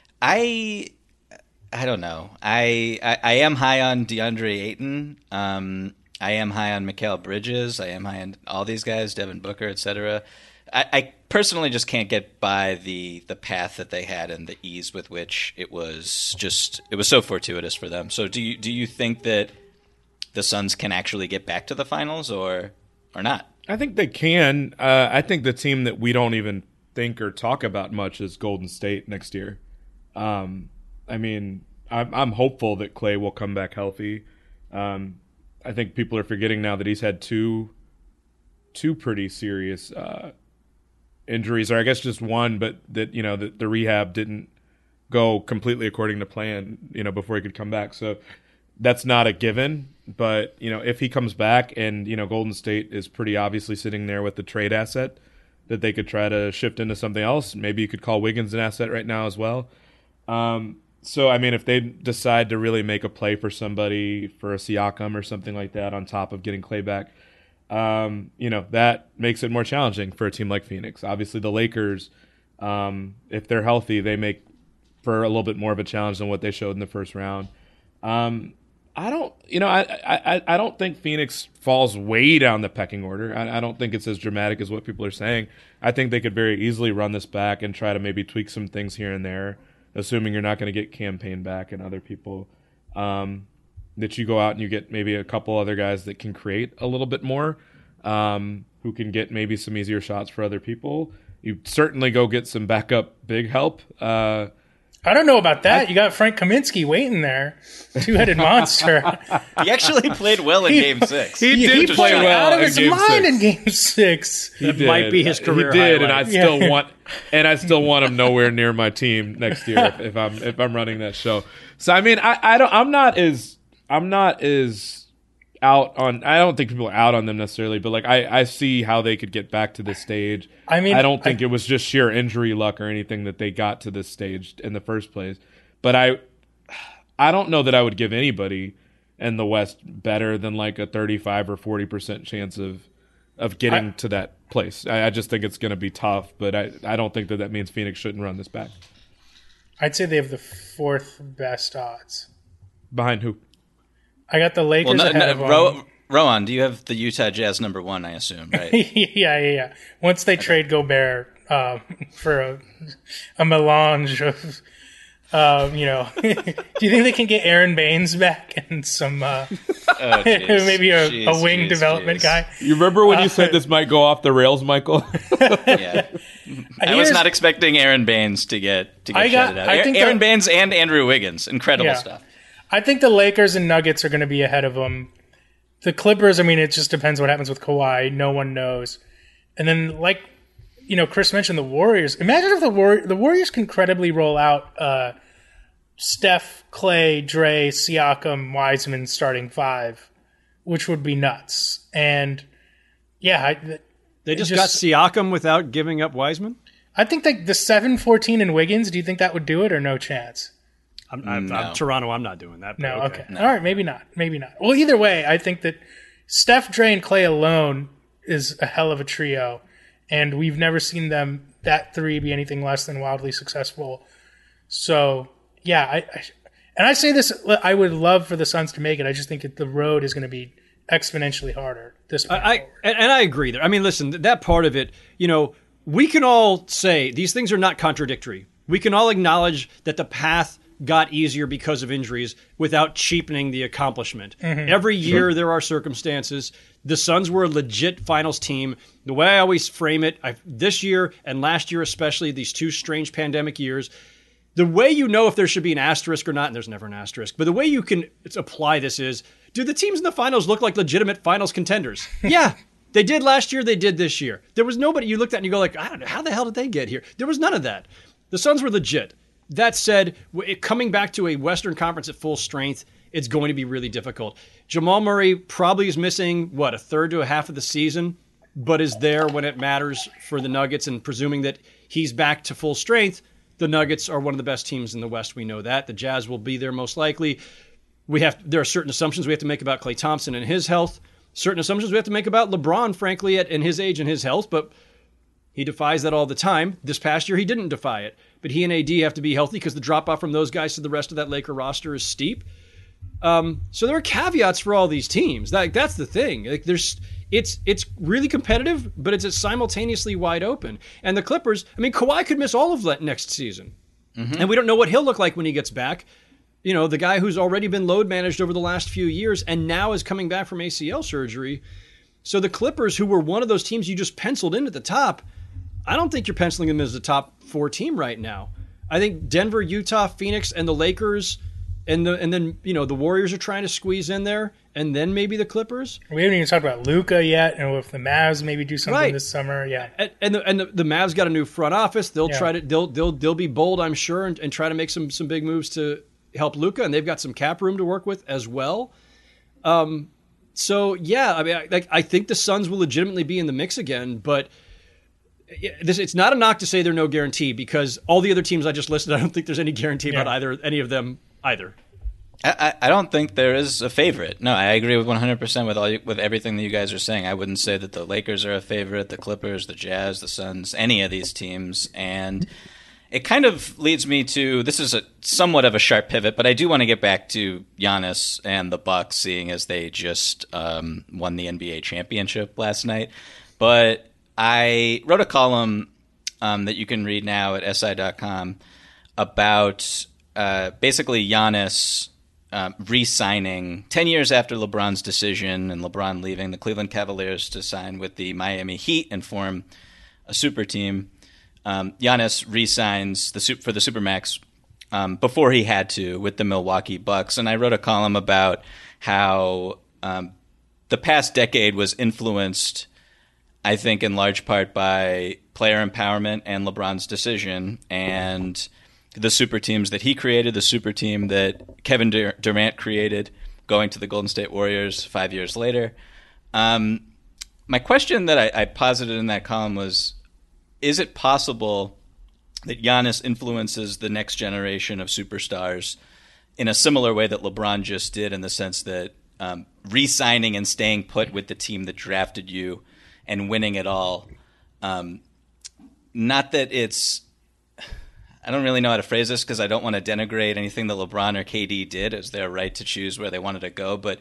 I – I don't know. I, I, I am high on DeAndre Ayton. Um I am high on Mikal Bridges. I am high on all these guys, Devin Booker, et cetera. I, I personally just can't get by the the path that they had and the ease with which it was just it was so fortuitous for them. So do you do you think that the Suns can actually get back to the finals or or not? I think they can. Uh, I think the team that we don't even think or talk about much is Golden State next year. Um, I mean, I'm, I'm hopeful that Klay will come back healthy. Um, I think people are forgetting now that he's had two two pretty serious uh, injuries, or I guess just one, but that, you know, the, the rehab didn't go completely according to plan, you know, before he could come back. So that's not a given, but, you know, if he comes back and, you know, Golden State is pretty obviously sitting there with the trade asset that they could try to shift into something else. Maybe you could call Wiggins an asset right now as well. Um, so, I mean, if they decide to really make a play for somebody, for a Siakam or something like that, on top of getting Clay back, um, you know, that makes it more challenging for a team like Phoenix. Obviously, the Lakers, um, if they're healthy, they make for a little bit more of a challenge than what they showed in the first round. Um, I don't, you know, I, I, I don't think Phoenix falls way down the pecking order. I, I don't think it's as dramatic as what people are saying. I think they could very easily run this back and try to maybe tweak some things here and there, assuming you're not going to get Campaign back and other people. Um, that you go out and you get maybe a couple other guys that can create a little bit more, um, who can get maybe some easier shots for other people. You certainly go get some backup big help. Uh, I don't know about that. I, you got Frank Kaminsky waiting there, two-headed monster. He actually played well in he, Game Six. He, he did he play well out of in his game mind six. in Game Six. He that did. might be his career. He did, highlight. and I Yeah. still want, and I still want him nowhere near my team next year if, if I'm if I'm running that show. So I mean, I, I don't. I'm not as I'm not as out on. I don't think people are out on them necessarily, but like I, I see how they could get back to this stage. I mean, I don't think I, it was just sheer injury luck or anything that they got to this stage in the first place. But I, I don't know that I would give anybody in the West better than like a thirty-five or forty percent chance of of getting I, to that place. I, I just think it's going to be tough, but I, I don't think that that means Phoenix shouldn't run this back. I'd say they have the fourth best odds. Behind who? I got the Lakers well, no, ahead no, of them. Ro- Rowan, do you have the Utah Jazz number one, I assume, right? yeah, yeah, yeah. Once they okay. trade Gobert um, for a, a melange of, uh, you know, do you think they can get Aaron Baines back and some, uh, oh, maybe a, geez, a wing geez, development geez. guy? You remember when uh, you said this might go off the rails, Michael? yeah. I was not expecting Aaron Baines to get to get I got, shutted out. I think Aaron the, Baines and Andrew Wiggins, incredible yeah. stuff. I think the Lakers and Nuggets are going to be ahead of them. The Clippers, I mean, it just depends what happens with Kawhi. No one knows. And then, like, you know, Chris mentioned the Warriors. Imagine if the War- the Warriors can credibly roll out uh, Steph, Clay, Dre, Siakam, Wiseman starting five, which would be nuts. And, yeah. I, they just, just got Siakam without giving up Wiseman? I think that the seven fourteen in Wiggins, do you think that would do it or no chance? I'm, I'm, no. I'm Toronto. I'm not doing that. No, okay. okay. No. All right, maybe not. Maybe not. Well, either way, I think that Steph, Dre, and Clay alone is a hell of a trio, and we've never seen them, that three, be anything less than wildly successful. So, yeah, I, I and I say this, I would love for the Suns to make it. I just think that the road is going to be exponentially harder this point I, I and, and I agree there. I mean, listen, that part of it, you know, we can all say these things are not contradictory. We can all acknowledge that the path got easier because of injuries without cheapening the accomplishment. Mm-hmm. Every year sure. there are circumstances. The Suns were a legit finals team. The way I always frame it, I, this year and last year especially, these two strange pandemic years, the way you know if there should be an asterisk or not, and there's never an asterisk, but the way you can apply this is, do the teams in the finals look like legitimate finals contenders? Yeah, they did last year, they did this year. There was nobody you looked at and you go like, I don't know, how the hell did they get here? There was none of that. The Suns were legit. That said, coming back to a Western Conference at full strength, it's going to be really difficult. Jamal Murray probably is missing, what, a third to a half of the season, but is there when it matters for the Nuggets. And presuming that he's back to full strength, the Nuggets are one of the best teams in the West. We know that. The Jazz will be there most likely. We have There are certain assumptions we have to make about Klay Thompson and his health. Certain assumptions we have to make about LeBron, frankly, at in his age and his health, but he defies that all the time. This past year, he didn't defy it. But he and A D have to be healthy because the drop-off from those guys to the rest of that Laker roster is steep. Um, so there are caveats for all these teams. That, that's the thing. Like there's, it's it's really competitive, but it's simultaneously wide open. And the Clippers, I mean, Kawhi could miss all of that next season. Mm-hmm. And we don't know what he'll look like when he gets back. You know, the guy who's already been load managed over the last few years and now is coming back from A C L surgery. So the Clippers, who were one of those teams you just penciled in at the top, I don't think you're penciling them as a top four team right now. I think Denver, Utah, Phoenix, and the Lakers, and the and then you know the Warriors are trying to squeeze in there, and then maybe the Clippers. We haven't even talked about Luka yet, and if the Mavs maybe do something right. this summer, yeah. And, and the and the, the Mavs got a new front office. They'll yeah. try to they'll they'll they'll be bold, I'm sure, and, and try to make some some big moves to help Luka, and they've got some cap room to work with as well. Um, so yeah, I mean, I, like I think the Suns will legitimately be in the mix again, but this it's not a knock to say they're no guarantee, because all the other teams I just listed, I don't think there's any guarantee yeah. about either any of them either. I, I don't think there is a favorite. No, I agree with one hundred percent with all you, with everything that you guys are saying. I wouldn't say that the Lakers are a favorite, the Clippers, the Jazz, the Suns, any of these teams. And it kind of leads me to, this is a somewhat of a sharp pivot, but I do want to get back to Giannis and the Bucks, seeing as they just um, won the N B A championship last night. But I wrote a column um, that you can read now at S I dot com about uh, basically Giannis Uh, re-signing ten years after LeBron's decision and LeBron leaving the Cleveland Cavaliers to sign with the Miami Heat and form a super team. Um, Giannis re-signs the for the Supermax um, before he had to with the Milwaukee Bucks. And I wrote a column about how um, the past decade was influenced, I think, in large part by player empowerment and LeBron's decision, and the super teams that he created, the super team that Kevin Durant created, going to the Golden State Warriors five years later. Um, my question that I, I posited in that column was, is it possible that Giannis influences the next generation of superstars in a similar way that LeBron just did, in the sense that um, re-signing and staying put with the team that drafted you and winning it all, um, not that it's, I don't really know how to phrase this because I don't want to denigrate anything that LeBron or K D did, as their right to choose where they wanted to go, but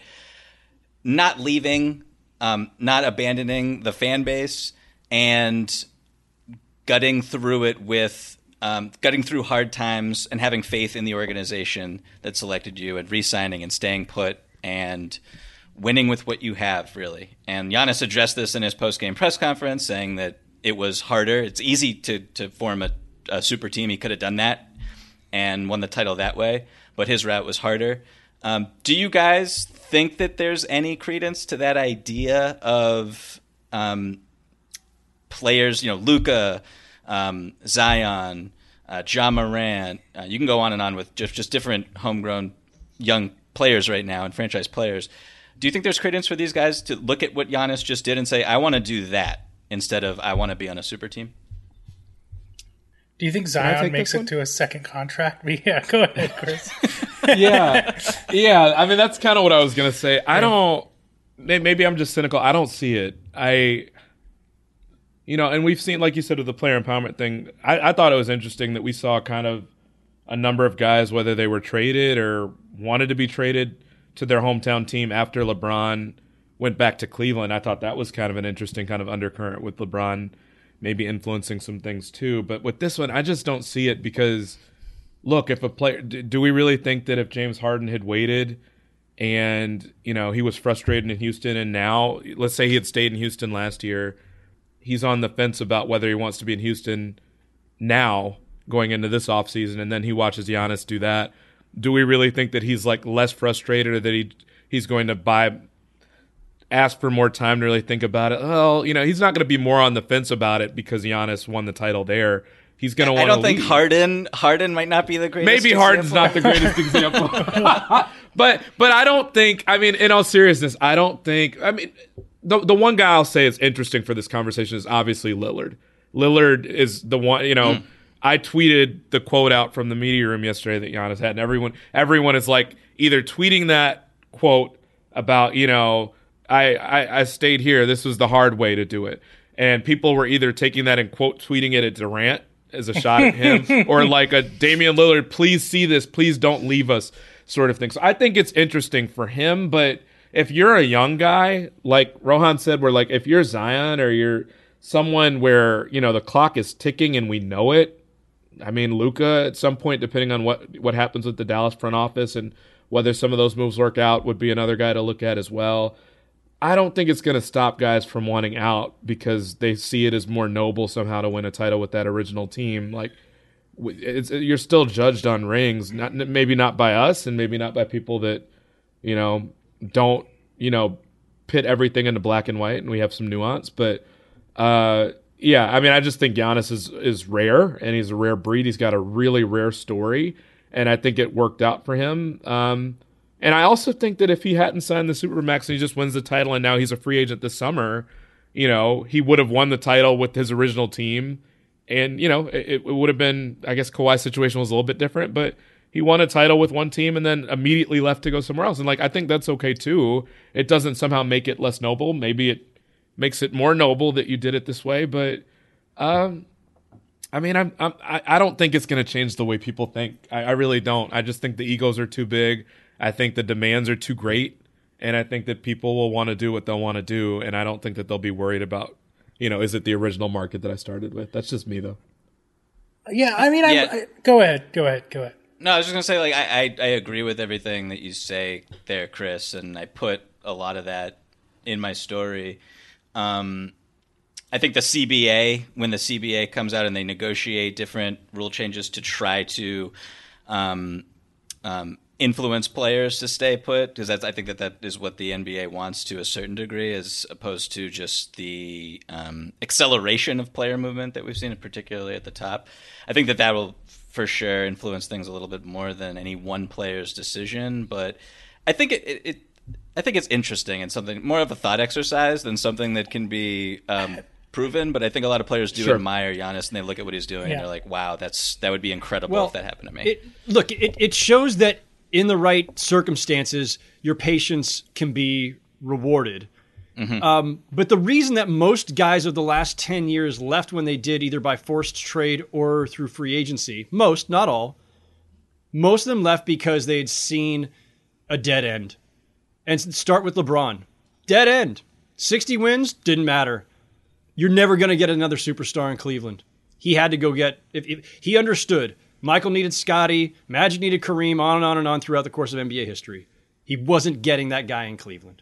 not leaving, um, not abandoning the fan base, and gutting through it with um, gutting through hard times and having faith in the organization that selected you, and re-signing and staying put and winning with what you have, really. And Giannis addressed this in his post-game press conference, saying that it was harder. It's easy to to form a a super team. He could have done that and won the title that way, but his route was harder. Um, do you guys think that there's any credence to that idea of um, players, you know, Luka, um, Zion, uh, Ja Morant, uh, you can go on and on with just, just different homegrown young players right now and franchise players. Do you think there's credence for these guys to look at what Giannis just did and say, I want to do that instead of I want to be on a super team? Do you think Zion makes it to a second contract? Yeah, go ahead, Chris. yeah, yeah. I mean, that's kind of what I was gonna say. I don't. Maybe I'm just cynical. I don't see it. I, you know, and we've seen, like you said, with the player empowerment thing. I, I thought it was interesting that we saw kind of a number of guys, whether they were traded or wanted to be traded to their hometown team after LeBron went back to Cleveland. I thought that was kind of an interesting kind of undercurrent with LeBron maybe influencing some things too. But with this one, I just don't see it, because, look, if a player, do we really think that if James Harden had waited and, you know, he was frustrated in Houston, and now, let's say he had stayed in Houston last year, he's on the fence about whether he wants to be in Houston now going into this offseason, and then he watches Giannis do that. Do we really think that he's like less frustrated, or that he he's going to buy ask for more time to really think about it? Well, you know, he's not going to be more on the fence about it because Giannis won the title there. He's going to want to I don't think leave. Harden Harden might not be the greatest Maybe example. Harden's not the greatest example. but but I don't think, I mean, in all seriousness, I don't think, I mean, the the one guy I'll say is interesting for this conversation is obviously Lillard. Lillard is the one, you know, mm. I tweeted the quote out from the media room yesterday that Giannis had, and everyone everyone is like either tweeting that quote about, you know, I, I, I stayed here. This was the hard way to do it. And people were either taking that and quote tweeting it at Durant as a shot at him, or like a Damian Lillard, please see this, please don't leave us sort of thing. So I think it's interesting for him. But if you're a young guy, like Rohan said, where like if you're Zion or you're someone where, you know, the clock is ticking and we know it. I mean, Luka at some point, depending on what, what happens with the Dallas front office and whether some of those moves work out, would be another guy to look at as well. I don't think it's going to stop guys from wanting out because they see it as more noble somehow to win a title with that original team. Like, it's, you're still judged on rings, not maybe not by us, and maybe not by people that, you know, don't, you know, pit everything into black and white, and we have some nuance. But uh, yeah, I mean, I just think Giannis is is rare, and he's a rare breed. He's got a really rare story, and I think it worked out for him. Um, And I also think that if he hadn't signed the Supermax and he just wins the title and now he's a free agent this summer, you know, he would have won the title with his original team. And, you know, it, it would have been, I guess Kawhi's situation was a little bit different, but he won a title with one team and then immediately left to go somewhere else. And, like, I think that's okay, too. It doesn't somehow make it less noble. Maybe it makes it more noble that you did it this way. But, um, I mean, I'm, I'm, I don't think it's going to change the way people think. I, I really don't. I just think the egos are too big. I think the demands are too great. And I think that people will want to do what they'll want to do. And I don't think that they'll be worried about, you know, is it the original market that I started with? That's just me, though. Yeah, I mean, yeah. I, I, go ahead, go ahead, go ahead. No, I was just gonna say, like, I, I I agree with everything that you say there, Chris, and I put a lot of that in my story. Um, I think the C B A, when the C B A comes out and they negotiate different rule changes to try to um, um, influence players to stay put, because that's I think that that is what the N B A wants to a certain degree, as opposed to just the um, acceleration of player movement that we've seen, particularly at the top. I think that that will for sure influence things a little bit more than any one player's decision. But I think it, it, it I think it's interesting and something more of a thought exercise than something that can be um, proven. But I think a lot of players do sure. admire Giannis, and they look at what he's doing yeah. and they're like, "Wow, that's that would be incredible well, if that happened to me." It, look, it, it shows that in the right circumstances, your patience can be rewarded. Mm-hmm. Um, but the reason that most guys of the last ten years left when they did, either by forced trade or through free agency, most, not all, most of them left because they'd seen a dead end. And start with LeBron. Dead end. sixty wins, didn't matter. You're never going to get another superstar in Cleveland. He had to go get, if, if he understood, Michael needed Scottie, Magic needed Kareem, on and on and on throughout the course of N B A history. He wasn't getting that guy in Cleveland.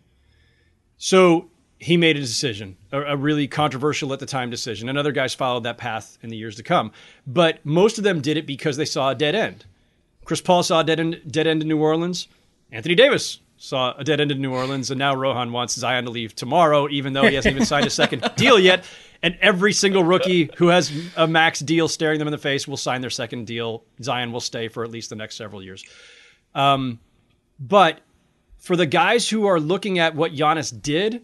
So he made a decision, a, a really controversial at the time decision, and other guys followed that path in the years to come. But most of them did it because they saw a dead end. Chris Paul saw a dead end, dead end in New Orleans. Anthony Davis saw a dead end in New Orleans, and now Rohan wants Zion to leave tomorrow, even though he hasn't even signed a second deal yet. And every single rookie who has a max deal staring them in the face will sign their second deal. Zion will stay for at least the next several years. Um, but for the guys who are looking at what Giannis did,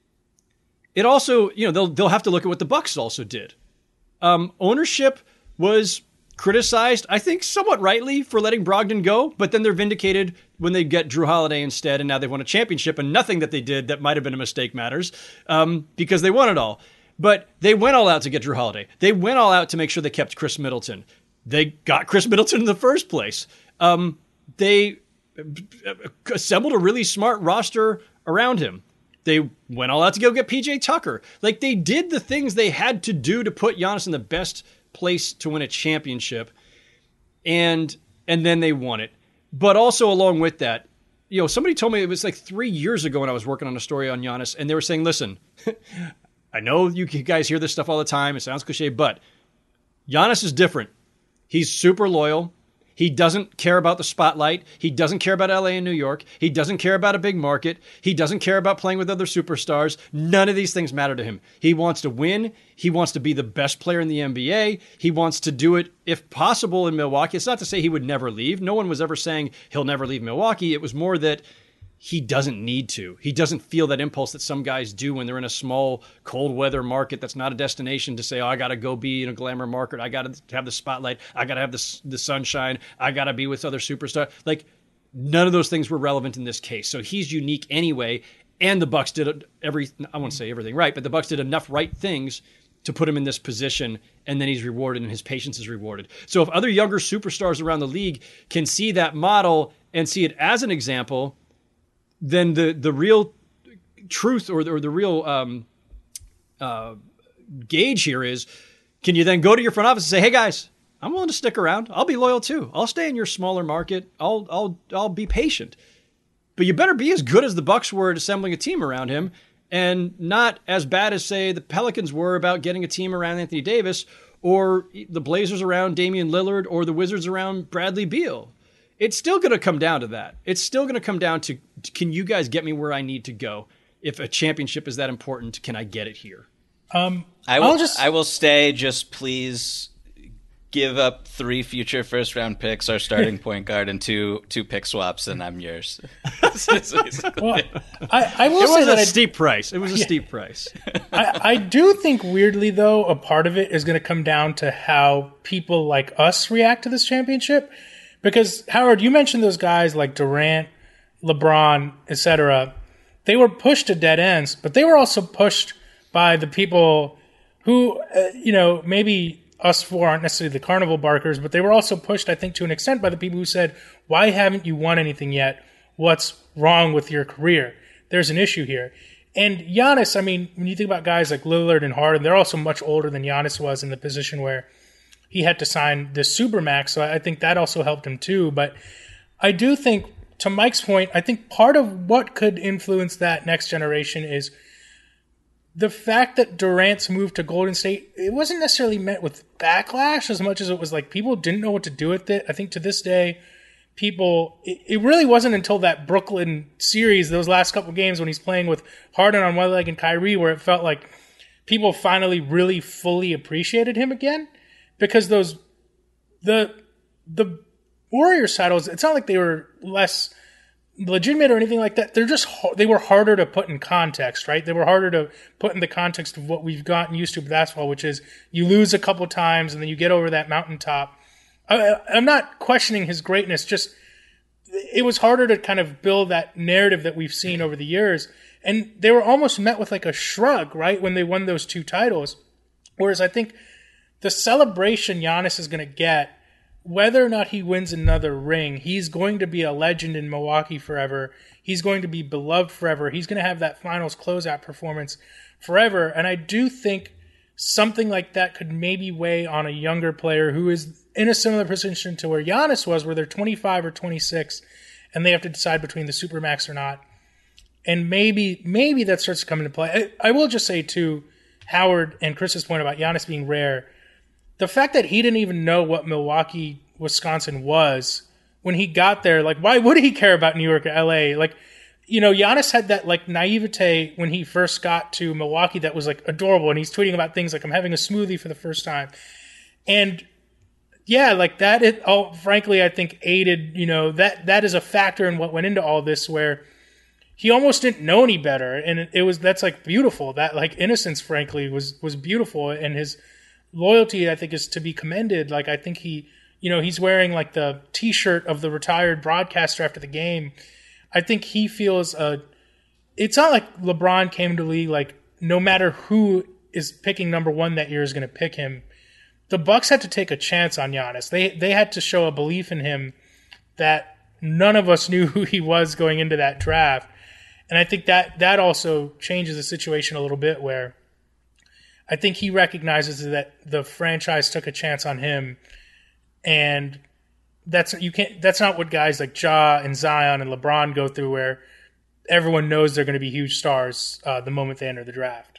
it also, you know, they'll they'll have to look at what the Bucks also did. Um, ownership was criticized, I think, somewhat rightly for letting Brogdon go, but then they're vindicated when they get Drew Holiday instead, and now they've won a championship, and nothing that they did that might have been a mistake matters um, because they won it all. But they went all out to get Drew Holiday. They went all out to make sure they kept Chris Middleton. They got Chris Middleton in the first place. Um, they assembled a really smart roster around him. They went all out to go get P J Tucker. Like, they did the things they had to do to put Giannis in the best place to win a championship. And and then they won it. But also along with that, you know, somebody told me it was like three years ago when I was working on a story on Giannis, and they were saying, listen, I know you guys hear this stuff all the time. It sounds cliche, but Giannis is different. He's super loyal. He doesn't care about the spotlight. He doesn't care about L A and New York. He doesn't care about a big market. He doesn't care about playing with other superstars. None of these things matter to him. He wants to win. He wants to be the best player in the N B A. He wants to do it, if possible, in Milwaukee. It's not to say he would never leave. No one was ever saying he'll never leave Milwaukee. It was more that he doesn't need to. He doesn't feel that impulse that some guys do when they're in a small, cold weather market that's not a destination to say, oh, I got to go be in a glamour market. I got to have the spotlight. I got to have the, the sunshine. I got to be with other superstars. Like, none of those things were relevant in this case. So he's unique anyway. And the Bucks did every, I won't say everything right, but the Bucks did enough right things to put him in this position, and then he's rewarded and his patience is rewarded. So if other younger superstars around the league can see that model and see it as an example, then the, the real truth or the, or the real um, uh, gauge here is, can you then go to your front office and say, hey guys, I'm willing to stick around. I'll be loyal too. I'll stay in your smaller market. I'll I'll I'll be patient. But you better be as good as the Bucks were at assembling a team around him, and not as bad as, say, the Pelicans were about getting a team around Anthony Davis, or the Blazers around Damian Lillard, or the Wizards around Bradley Beal. It's still going to come down to that. It's still going to come down to, can you guys get me where I need to go? If a championship is that important, can I get it here? Um, I will I'll just I will stay. Just please give up three future first round picks, our starting point guard, and two two pick swaps, and I'm yours. Well, I, I will it say was that a I, steep price. It was a yeah. steep price. I, I do think, weirdly, though, a part of it is going to come down to how people like us react to this championship. Because, Howard, you mentioned those guys like Durant, LeBron, et cetera. They were pushed to dead ends, but they were also pushed by the people who, uh, you know, maybe us four aren't necessarily the carnival barkers, but they were also pushed, I think, to an extent by the people who said, why haven't you won anything yet? What's wrong with your career? There's an issue here. And Giannis, I mean, when you think about guys like Lillard and Harden, they're also much older than Giannis was in the position where he had to sign this Supermax. So I think that also helped him too. But I do think, to Mike's point, I think part of what could influence that next generation is the fact that Durant's move to Golden State, it wasn't necessarily met with backlash as much as it was like people didn't know what to do with it. I think to this day, people, it, it really wasn't until that Brooklyn series, those last couple games when he's playing with Harden on one leg and Kyrie, where it felt like people finally really fully appreciated him again. Because those, the, the Warriors titles, it's not like they were less legitimate or anything like that. They're just, they were harder to put in context, right? They were harder to put in the context of what we've gotten used to with basketball, which is you lose a couple times and then you get over that mountaintop. I, I'm not questioning his greatness, just it was harder to kind of build that narrative that we've seen over the years. And they were almost met with like a shrug, right, when they won those two titles. Whereas I think the celebration Giannis is going to get, whether or not he wins another ring, he's going to be a legend in Milwaukee forever. He's going to be beloved forever. He's going to have that finals closeout performance forever. And I do think something like that could maybe weigh on a younger player who is in a similar position to where Giannis was, where they're twenty-five or twenty-six and they have to decide between the Supermax or not. And maybe maybe that starts to come into play. I, I will just say, too, Howard and Chris's point about Giannis being rare, the fact that he didn't even know what Milwaukee, Wisconsin was when he got there, like, why would he care about New York or L A? Like, you know, Giannis had that, like, naivete when he first got to Milwaukee that was, like, adorable. And he's tweeting about things like, I'm having a smoothie for the first time. And, yeah, like, that, it, oh, frankly, I think aided, you know, that that is a factor in what went into all this, where he almost didn't know any better. And it, it was, that's, like, beautiful. That, like, innocence, frankly, was was beautiful. And his loyalty, I think, is to be commended. Like, I think he, you know, he's wearing like the T-shirt of the retired broadcaster after the game. I think he feels a. It's not like LeBron came to the league like no matter who is picking number one that year is going to pick him. The Bucks had to take a chance on Giannis. They they had to show a belief in him that none of us knew who he was going into that draft, and I think that that also changes the situation a little bit where I think he recognizes that the franchise took a chance on him, and that's you can't. That's not what guys like Ja and Zion and LeBron go through, where everyone knows they're going to be huge stars uh, the moment they enter the draft.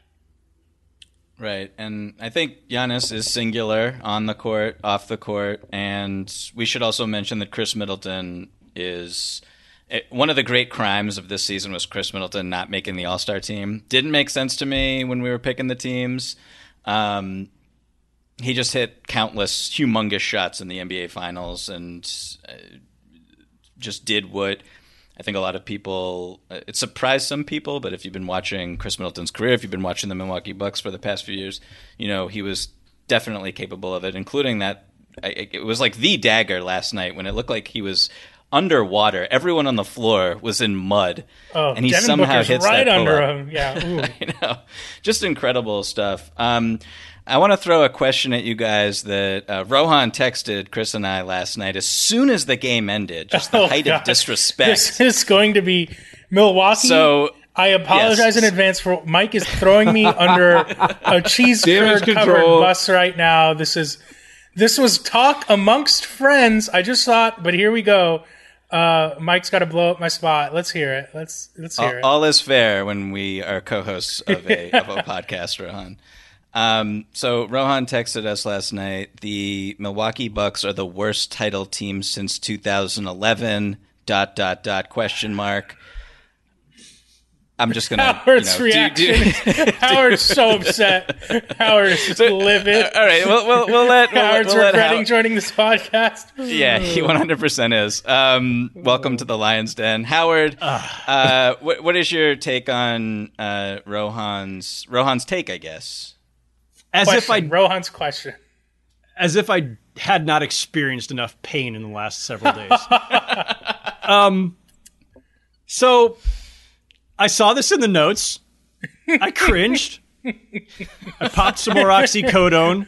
Right, and I think Giannis is singular on the court, off the court, and we should also mention that Chris Middleton is. It, one of the great crimes of this season was Chris Middleton not making the All-Star team. Didn't make sense to me when we were picking the teams. Um, he just hit countless humongous shots in the N B A Finals and uh, just did what I think a lot of people – it surprised some people, but if you've been watching Chris Middleton's career, if you've been watching the Milwaukee Bucks for the past few years, you know, he was definitely capable of it, including that – it was like the dagger last night when it looked like he was – underwater. Everyone on the floor was in mud. Oh, and he Devin somehow Booker's hits right that under pull-up. him. Yeah. Ooh. I know. Just incredible stuff. Um, I want to throw a question at you guys that uh, Rohan texted Chris and I last night as soon as the game ended. Just the Oh, height God. of disrespect. This is going to be Milwaukee. So I apologize yes. in advance for Mike is throwing me under a cheese Damage curd covered control. bus right now. This is this was talk amongst friends. I just thought, but here we go. Uh, Mike's got to blow up my spot. Let's hear it. Let's let's hear all, it. all is fair when we are co-hosts of a of a podcast, Rohan. Um, so Rohan texted us last night. The Milwaukee Bucks are the worst title team since two thousand eleven. Dot dot dot question mark. I'm just gonna. Howard's you know, reaction. Do, do, Howard's so upset. Howard is just livid. All right, we'll we'll, we'll let we'll, Howard's we'll let regretting How- joining this podcast. Yeah, he one hundred percent is. Um, welcome to the Lion's Den, Howard. Uh, what what is your take on uh, Rohan's Rohan's take? I guess As question, if I Rohan's question. As if I had not experienced enough pain in the last several days. um, so I saw this in the notes. I cringed. I popped some more oxycodone.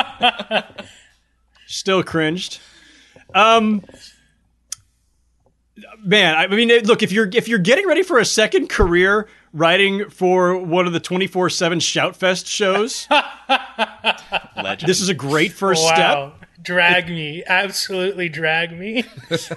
Still cringed. Um, man, I mean, look, if you're if you're getting ready for a second career writing for one of the twenty-four seven Shoutfest shows, Legend. This is a great first wow. step. Drag me. Absolutely drag me.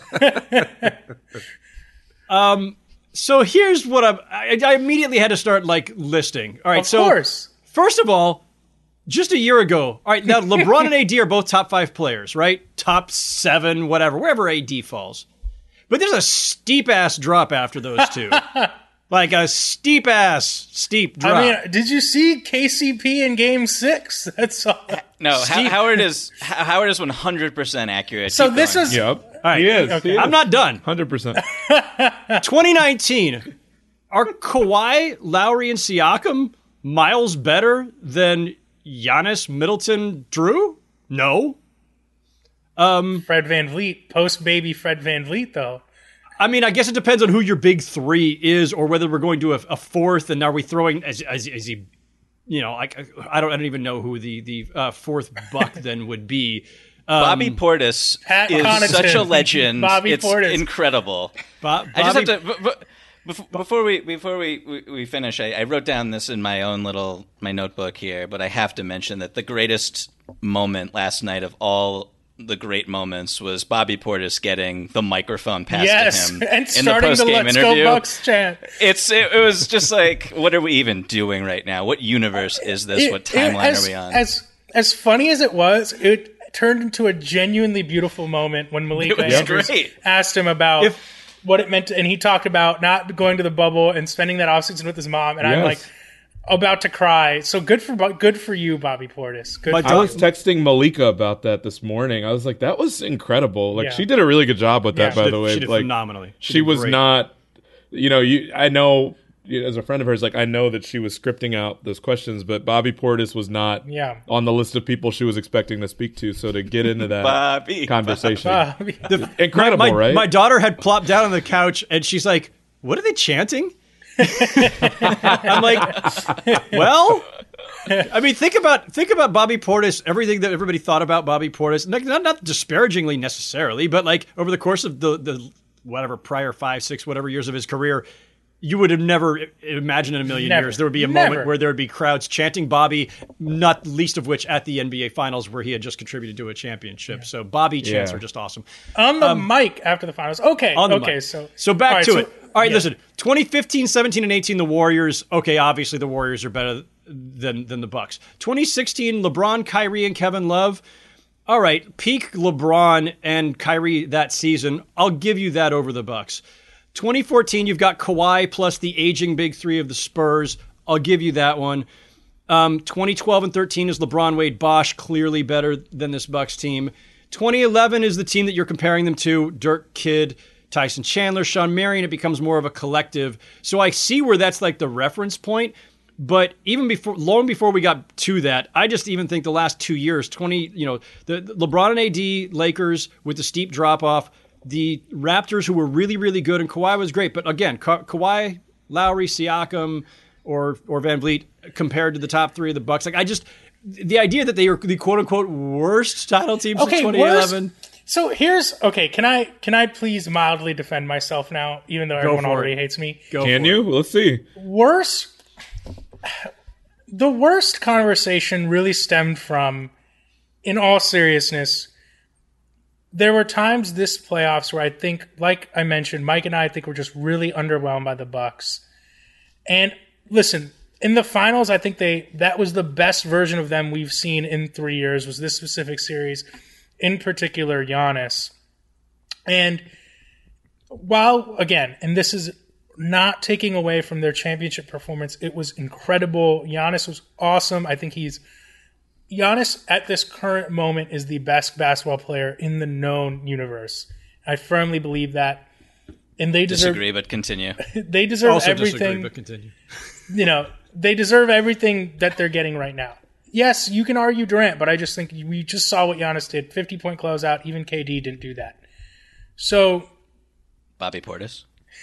um, so here's what I'm, I, I immediately had to start like listing. All right, of so course. First of all, just a year ago, all right, now LeBron and A D are both top five players, right? Top seven, whatever, wherever A D falls. But there's a steep ass drop after those two. Like a steep ass, steep drop. I mean, did you see K C P in Game Six? That's all. No, Steve- Howard is Howard is one hundred percent accurate. So Keep this going. was Yep. All right. He is. Okay. He is. I'm not done. one hundred percent. twenty nineteen, are Kawhi, Lowry, and Siakam miles better than Giannis, Middleton, Drew? No. Um, Fred VanVleet, post baby Fred VanVleet, though. I mean, I guess it depends on who your big three is, or whether we're going to a, a fourth. And are we throwing as as, as he, you know, like I don't I don't even know who the the uh, fourth buck then would be. Um, Bobby Portis Pat is Connaughton. such a legend. Bobby it's Portis. incredible. Bo- I just have Bobby- to. b- b- bef- Before we before we, we, we finish, I, I wrote down this in my own little my notebook here, but I have to mention that the greatest moment last night of all the great moments was Bobby Portis getting the microphone passed Yes, to him and in starting the the post-game Let's interview. Go Bucks chant. It's it, it was just like, what are we even doing right now? What universe is this? It- what it- timeline as, are we on? As as funny as it was, it turned into a genuinely beautiful moment when Malika It was Andrews great. asked him about If- what it meant to, and he talked about not going to the bubble and spending that offseason with his mom, and I'm Yes. like about to cry. So good for Bo- good for you, Bobby Portis. Good. My for I was you. texting Malika about that this morning. I was like, that was incredible. Like, Yeah. she did a really good job with that, Yeah. by She the did- way. she did like, phenomenally. She She, did was great. not, you know, you. I know, you know, as a friend of hers, like, I know that she was scripting out those questions, but Bobby Portis was not Yeah. on the list of people she was expecting to speak to. So to get into that Bobby, conversation, Bobby. incredible, my, right? My daughter had plopped down on the couch, and she's like, "What are they chanting?" I'm like, "Well." I mean, think about think about Bobby Portis. Everything that everybody thought about Bobby Portis, not not, not disparagingly necessarily, but like over the course of the the whatever prior five, six, whatever years of his career, you would have never imagined in a million Never. years there would be a Never. moment where there would be crowds chanting Bobby. Not least of which at the N B A Finals, where he had just contributed to a championship. So Bobby chants Yeah. are just awesome. on the mic after the finals. Okay. On the okay. mic. So so back all right, to so- it. All right, yeah. listen. twenty fifteen, seventeen, and eighteen, the Warriors. Okay, obviously the Warriors are better than than the Bucks. twenty sixteen, LeBron, Kyrie, and Kevin Love. All right, peak LeBron and Kyrie that season. I'll give you that over the Bucks. twenty fourteen, you've got Kawhi plus the aging big three of the Spurs. I'll give you that one. Um, twenty twelve and thirteen is LeBron, Wade, Bosh, clearly better than this Bucks team. twenty eleven is the team that you're comparing them to, Dirk, Kidd, Tyson Chandler, Sean Marion. It becomes more of a collective. So I see where that's like the reference point. But even before, long before we got to that, I just even think the last two years, twenty, you know, the, the LeBron and A D Lakers with the steep drop off, the Raptors who were really, really good, and Kawhi was great. But again, Ka- Kawhi, Lowry, Siakam, or or Van Vliet compared to the top three of the Bucks, like I just the idea that they were the quote unquote worst title teams Okay, of twenty eleven. worst- So here's okay. Can I can I please mildly defend myself now, even though everyone for already it. hates me? Go Can for you? it. Let's see. Worst. The worst conversation really stemmed from, in all seriousness, there were times this playoffs where I think, like I mentioned, Mike and I, I think were just really underwhelmed by the Bucks. And listen, in the finals, I think they that was the best version of them we've seen in three years. Was this specific series, in particular, Giannis. And while again, and this is not taking away from their championship performance. It was incredible. Giannis was awesome. I think he's Giannis at this current moment is the best basketball player in the known universe. I firmly believe that. And they deserve, disagree, but continue. They deserve also everything. Disagree, but continue. You know, they deserve everything that they're getting right now. Yes, you can argue Durant, but I just think we just saw what Giannis did. fifty-point closeout. Even K D didn't do that. So, Bobby Portis.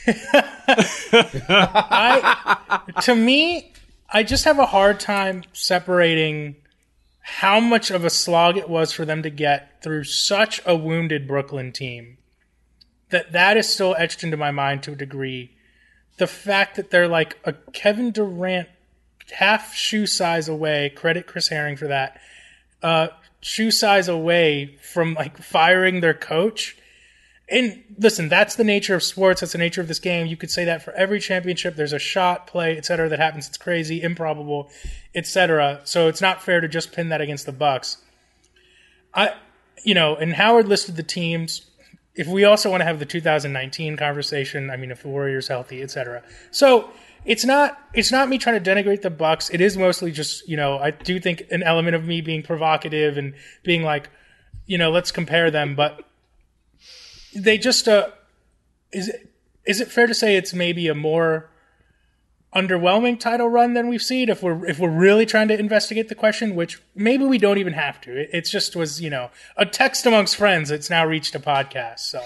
I, to me, I just have a hard time separating how much of a slog it was for them to get through such a wounded Brooklyn team. That that is still etched into my mind to a degree. The fact that they're like a Kevin Durant half shoe size away, credit Chris Herring for that, uh, shoe size away from like firing their coach. And listen, that's the nature of sports. That's the nature of this game. You could say that for every championship. There's a shot, play, et cetera that happens. It's crazy, improbable, et cetera. So it's not fair to just pin that against the Bucks. I, you know, and Howard listed the teams. If we also want to have the two thousand nineteen conversation, I mean, if the Warriors healthy, et cetera. So it's not it's not me trying to denigrate the Bucks. It is mostly just, you know, I do think an element of me being provocative and being like, you know, let's compare them. But they just uh, is it, is it fair to say it's maybe a more underwhelming title run than we've seen if we're if we're really trying to investigate the question, which maybe we don't even have to. It, it just was, you know, a text amongst friends. It's now reached a podcast. So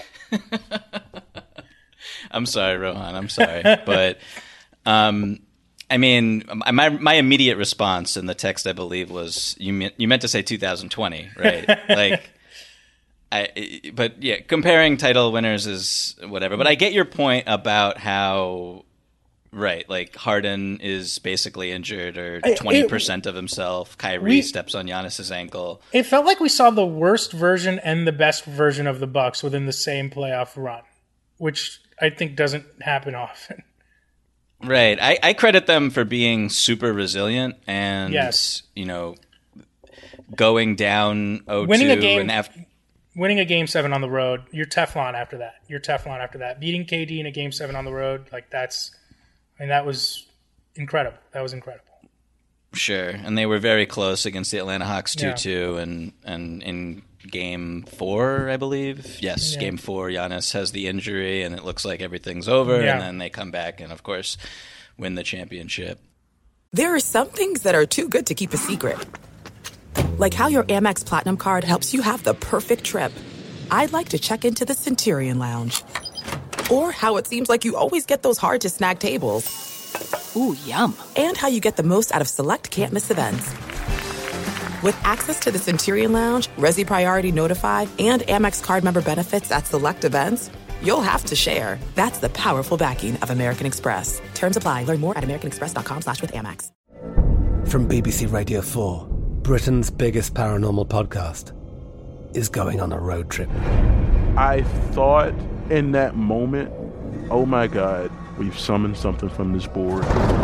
I'm sorry, Rohan. I'm sorry, but um, I mean, my my immediate response in the text, I believe, was you meant you meant to say two thousand twenty, right? Like. I, but yeah, comparing title winners is whatever. But I get your point about how, right, like Harden is basically injured or twenty percent of himself. Kyrie we, steps on Giannis's ankle. It felt like we saw the worst version and the best version of the Bucks within the same playoff run, which I think doesn't happen often. Right. I, I credit them for being super resilient and, yes. you know, going down oh two winning a game. And after. Winning a game seven on the road, you're Teflon after that. You're Teflon after that. Beating K D in a game seven on the road, like that's, I mean, that was incredible. That was incredible. Sure. And they were very close against the Atlanta Hawks two two. Yeah. And, and in game four, I believe. Yes, yeah. Game four, Giannis has the injury and it looks like everything's over. Yeah. And then they come back and, of course, win the championship. There are some things that are too good to keep a secret. Like how your Amex Platinum card helps you have the perfect trip. I'd like to check into the Centurion Lounge. Or how it seems like you always get those hard-to-snag tables. Ooh, yum. And how you get the most out of select can't-miss events. With access to the Centurion Lounge, Resi Priority Notified, and Amex card member benefits at select events, you'll have to share. That's the powerful backing of American Express. Terms apply. Learn more at americanexpress.com slash with Amex. From B B C Radio four, Britain's biggest paranormal podcast is going on a road trip. I thought in that moment, oh my God, we've summoned something from this board.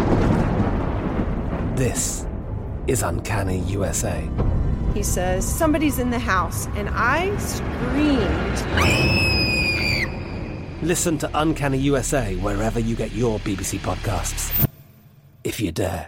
This is Uncanny U S A. He says, somebody's in the house, and I screamed. Listen to Uncanny U S A wherever you get your B B C podcasts, if you dare.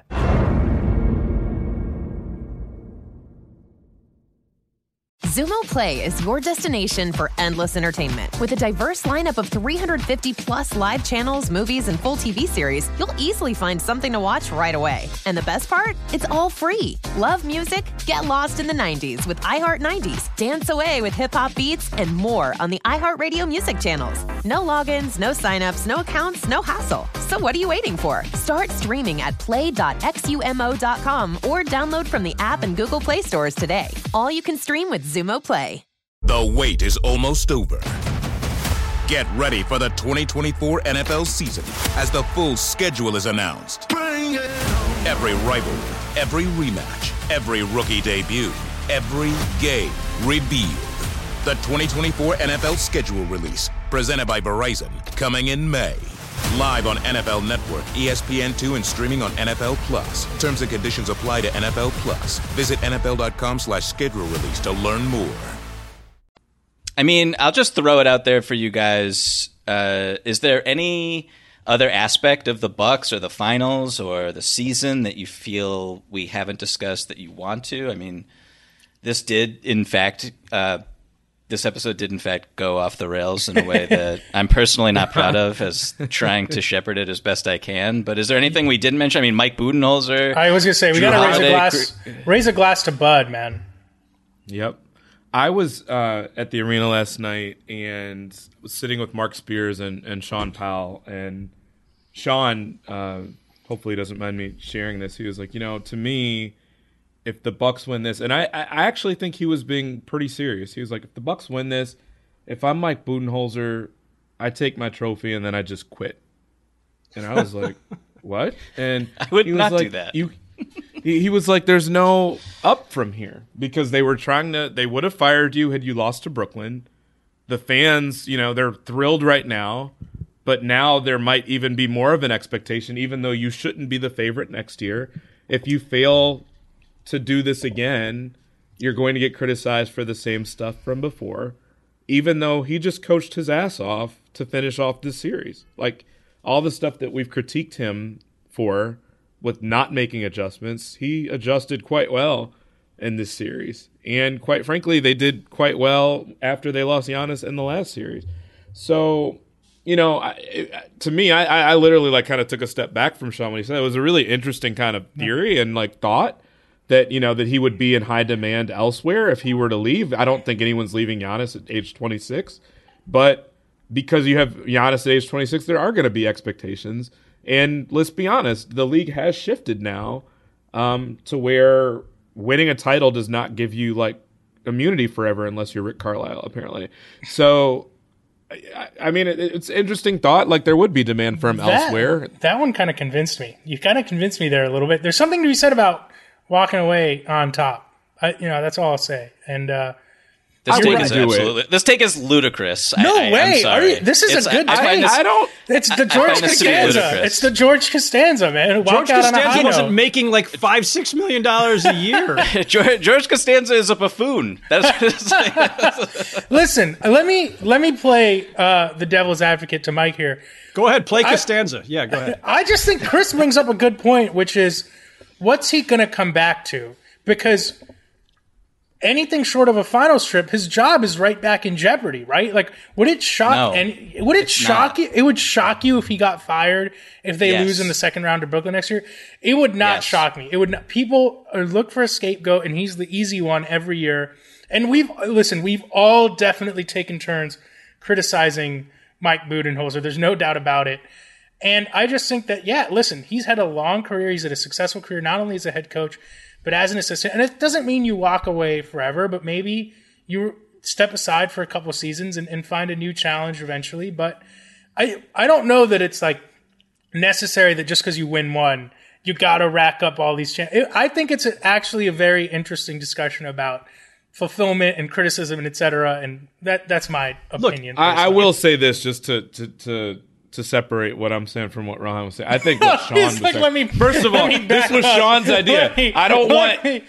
Xumo Play is your destination for endless entertainment. With a diverse lineup of three hundred fifty plus live channels, movies, and full T V series, you'll easily find something to watch right away. And the best part? It's all free. Love music? Get lost in the nineties with iHeart nineties, dance away with hip-hop beats, and more on the iHeartRadio music channels. No logins, no signups, no accounts, no hassle. So what are you waiting for? Start streaming at play dot xumo dot com or download from the app and Google Play stores today. All you can stream with Xumo Play. The wait is almost over. Get ready for the twenty twenty-four N F L season as the full schedule is announced. Every rivalry, every rematch, every rookie debut, every game revealed. The twenty twenty-four N F L schedule release, presented by Verizon, coming in May. Live on N F L Network, E S P N two, and streaming on N F L Plus. Terms and conditions apply to N F L Plus. Visit N F L dot com slash schedule release to learn more. I mean, I'll just throw it out there for you guys. Uh, is there any other aspect of the Bucks or the finals or the season that you feel we haven't discussed that you want to? I mean, this did, in fact, uh, this episode did, in fact, go off the rails in a way that I'm personally not proud of, as trying to shepherd it as best I can. But is there anything we didn't mention? I mean, Mike Budenholzer. I was going to say, we got to raise a glass, raise a glass to Bud, man. Yep. I was uh, at the arena last night and was sitting with Mark Spears and, and Sean Powell. And Sean, uh, hopefully doesn't mind me sharing this, he was like, you know, to me, if the Bucks win this, and I, I actually think he was being pretty serious. He was like, if the Bucks win this, if I'm Mike Budenholzer, I take my trophy and then I just quit. And I was like, what? And I would he was not like, do that. You, he, he was like, there's no up from here, because they were trying to, they would have fired you had you lost to Brooklyn. The fans, you know, they're thrilled right now, but now there might even be more of an expectation, even though you shouldn't be the favorite next year. If you fail to do this again, you're going to get criticized for the same stuff from before, even though he just coached his ass off to finish off this series. Like, all the stuff that we've critiqued him for with not making adjustments, he adjusted quite well in this series. And quite frankly, they did quite well after they lost Giannis in the last series. So, you know, I, it, to me, I, I literally like kind of took a step back from Sean when he said it. It was a really interesting kind of theory and like thought that, you know, that he would be in high demand elsewhere if he were to leave. I don't think anyone's leaving Giannis at age twenty-six, but because you have Giannis at age twenty-six, there are going to be expectations. And let's be honest, the league has shifted now um, to where winning a title does not give you like immunity forever unless you're Rick Carlisle, apparently. So, I, I mean, it, it's an interesting thought. Like, there would be demand for him that, elsewhere. That one kind of convinced me. You kind of convinced me there a little bit. There's something to be said about walking away on top. I, you know, that's all I'll say. And uh, this take right. is absolutely this take is ludicrous. No I, I, way! I'm sorry. Are you, this is it's, a good I, take. I, I, this, I don't. It's the George Costanza. It's the George Costanza, man. Walk George out Costanza on a wasn't making like five, six million dollars a year. George, George Costanza is a buffoon. That's Listen, let me let me play uh, the devil's advocate to Mike here. Go ahead, play Costanza. I, yeah, go ahead. I just think Chris brings up a good point, which is, what's he going to come back to? Because anything short of a final strip, his job is right back in jeopardy, right? Like, would it shock? No, any, would it shock not. you? It would shock you if he got fired if they yes. lose in the second round to Brooklyn next year. It would not yes. shock me. It would not. People are look for a scapegoat, and he's the easy one every year. And we've listen, we've all definitely taken turns criticizing Mike Budenholzer. There's no doubt about it. And I just think that, yeah, listen, he's had a long career. He's had a successful career, not only as a head coach, but as an assistant. And it doesn't mean you walk away forever, but maybe you step aside for a couple of seasons and, and find a new challenge eventually. But I I don't know that it's like necessary that just because you win one, you got to rack up all these chances. I think it's a, actually a very interesting discussion about fulfillment and criticism and et cetera. And that that's my opinion. Look, I, I will say this just to to to. to separate what I'm saying from what Rohan was saying. I think what Sean was like, saying. let me, First of all, this was up. Sean's idea. Me, I don't want me.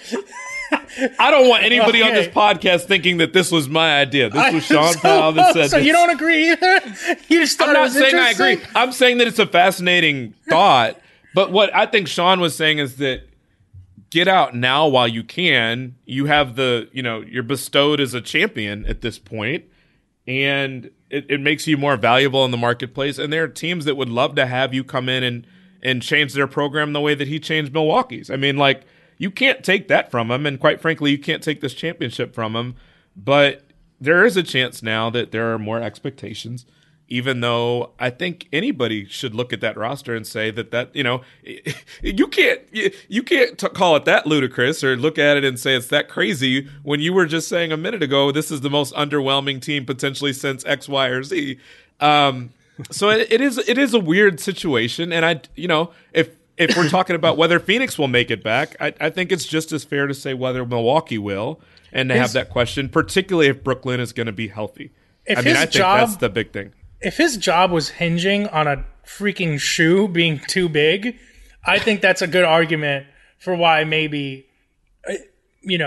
I don't want anybody okay. on this podcast thinking that this was my idea. This was Sean so, Powell that said So this. you don't agree either? You just thought I'm it not was saying I interesting? agree. I'm saying that it's a fascinating thought. But what I think Sean was saying is that get out now while you can. You have the, you know, you're bestowed as a champion at this point, and it, it makes you more valuable in the marketplace. And there are teams that would love to have you come in and, and change their program the way that he changed Milwaukee's. I mean, like, you can't take that from him. And quite frankly, you can't take this championship from him. But there is a chance now that there are more expectations, even though I think anybody should look at that roster and say that, that you know, you can't you, you can't t- call it that ludicrous or look at it and say it's that crazy when you were just saying a minute ago, this is the most underwhelming team potentially since X, Y, or Z. Um, so it, it is it is a weird situation. And I, you know, if if we're talking about whether Phoenix will make it back, I, I think it's just as fair to say whether Milwaukee will, and to his, have that question, particularly if Brooklyn is going to be healthy. I mean, I think job, that's the big thing. If his job was hinging on a freaking shoe being too big, I think that's a good argument for why maybe, you know,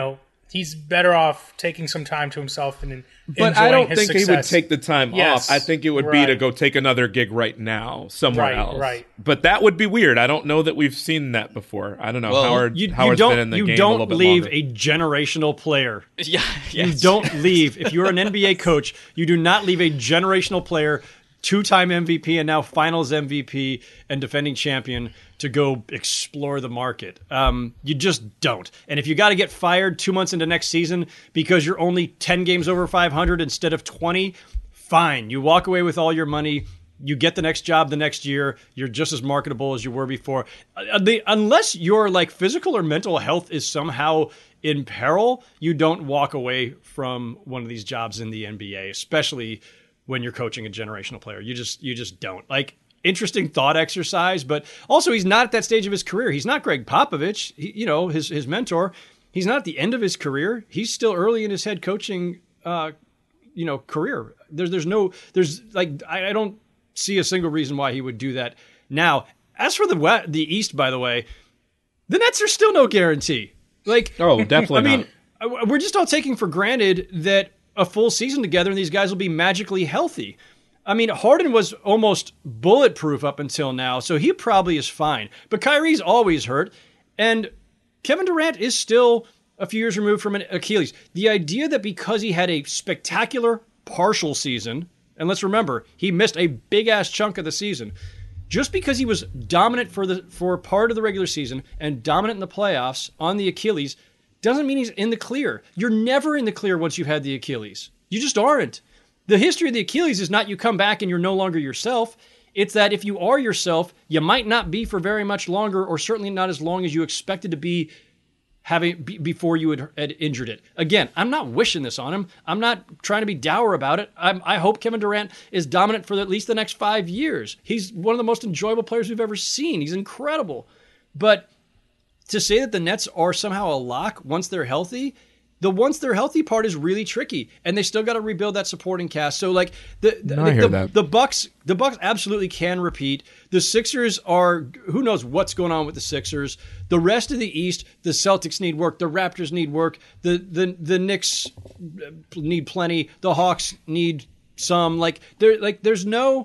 he's better off taking some time to himself and But enjoying I don't his think success. he would take the time Yes, off. I think it would right. be to go take another gig right now somewhere Right, else. right. But that would be weird. I don't know that we've seen that before. I don't know. Well, Howard, you, you Howard's don't, been in the you game don't a little bit leave longer. a generational player. Yeah, You yes. don't leave. If you're an N B A coach, you do not leave a generational player, two-time M V P and now Finals M V P and defending champion, to go explore the market. Um, you just don't. And if you got to get fired two months into next season because you're only ten games over five hundred instead of twenty, fine. You walk away with all your money. You get the next job the next year. You're just as marketable as you were before. Uh, the, unless your like physical or mental health is somehow in peril, you don't walk away from one of these jobs in the N B A, especially when you're coaching a generational player. You just you just don't. Like, interesting thought exercise, but also he's not at that stage of his career. He's not Greg Popovich, he, you know, his his mentor. He's not at the end of his career. He's still early in his head coaching, uh, you know, career. There's there's no there's like I, I don't see a single reason why he would do that now. As for the West, the East, by the way, the Nets are still no guarantee. Like, oh, definitely. I mean, not. we're just all taking for granted that a full season together and these guys will be magically healthy. I mean, Harden was almost bulletproof up until now, so he probably is fine. But Kyrie's always hurt, and Kevin Durant is still a few years removed from an Achilles. The idea that because he had a spectacular partial season, and let's remember, he missed a big-ass chunk of the season, just because he was dominant for the for part of the regular season and dominant in the playoffs on the Achilles, doesn't mean he's in the clear. You're never in the clear once you've had the Achilles. You just aren't. The history of the Achilles is not you come back and you're no longer yourself. It's that if you are yourself, you might not be for very much longer, or certainly not as long as you expected to be having b- before you had, had injured it. Again, I'm not wishing this on him. I'm not trying to be dour about it. I'm, I hope Kevin Durant is dominant for at least the next five years. He's one of the most enjoyable players we've ever seen. He's incredible. But to say that the Nets are somehow a lock once they're healthy, the once they're healthy part is really tricky, and they still got to rebuild that supporting cast. So, like the the, No, I hear the, that. the Bucks, the Bucks absolutely can repeat. The Sixers are who knows what's going on with the Sixers. The rest of the East, the Celtics need work. The Raptors need work. The the the Knicks need plenty. The Hawks need some. Like there, like there's no.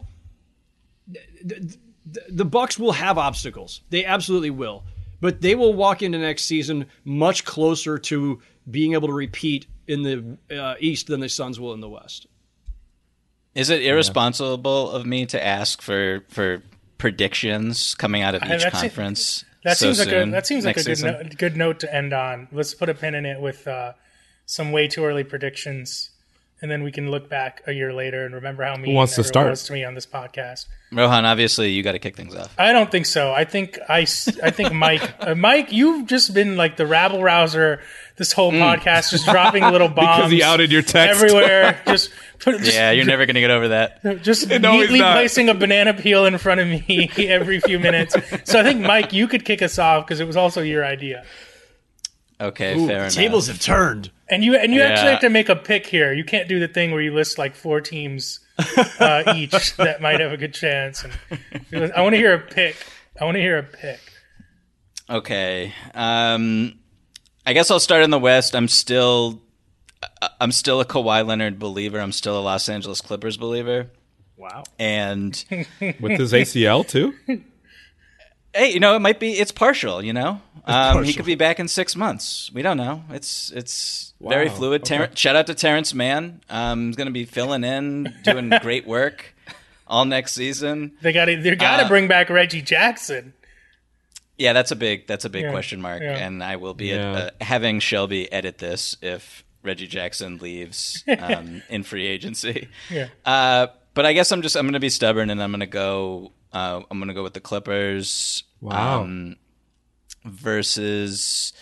The, the, the Bucks will have obstacles. They absolutely will. But they will walk into next season much closer to being able to repeat in the uh, East than the Suns will in the West. Is it irresponsible of me to ask for for predictions coming out of I- each that's it. conference? That so seems like a soon that seems like a next good season? no, good note to end on. Let's put a pin in it with uh, some way too early predictions, and then we can look back a year later and remember how mean wants to everyone start? was to me on this podcast. Rohan, obviously, you got to kick things off. I don't think so. I think I, s- I think Mike, uh, Mike, you've just been like the rabble rouser this whole podcast, just dropping little bombs Because he outed your text. everywhere. Just, put, just Yeah, you're never going to get over that. just No, he's neatly not. placing a banana peel in front of me every few minutes. So I think Mike, you could kick us off because it was also your idea. Okay, Ooh, fair the enough. tables have turned. And you and you Yeah. actually have to make a pick here. You can't do the thing where you list like four teams uh, each that might have a good chance. And I want to hear a pick. I want to hear a pick. Okay. Um, I guess I'll start in the West. I'm still, I'm still a Kawhi Leonard believer. I'm still a Los Angeles Clippers believer. Wow. And With his A C L, too? hey, you know, it might be. It's partial. You know, um, he partial. could be back in six months. We don't know. It's it's very Wow. fluid. Okay. Ter- shout out to Terrence Mann. Um, he's going to be filling in, doing great work all next season. They got to they got to Uh, bring back Reggie Jackson. Yeah, that's a big that's a big Yeah, question mark, yeah. and I will be Yeah. uh, having Shelby edit this if Reggie Jackson leaves um, in free agency. Yeah. Uh, but I guess I'm just I'm going to be stubborn, and I'm going to go uh, I'm going to go with the Clippers. Wow. Um, versus,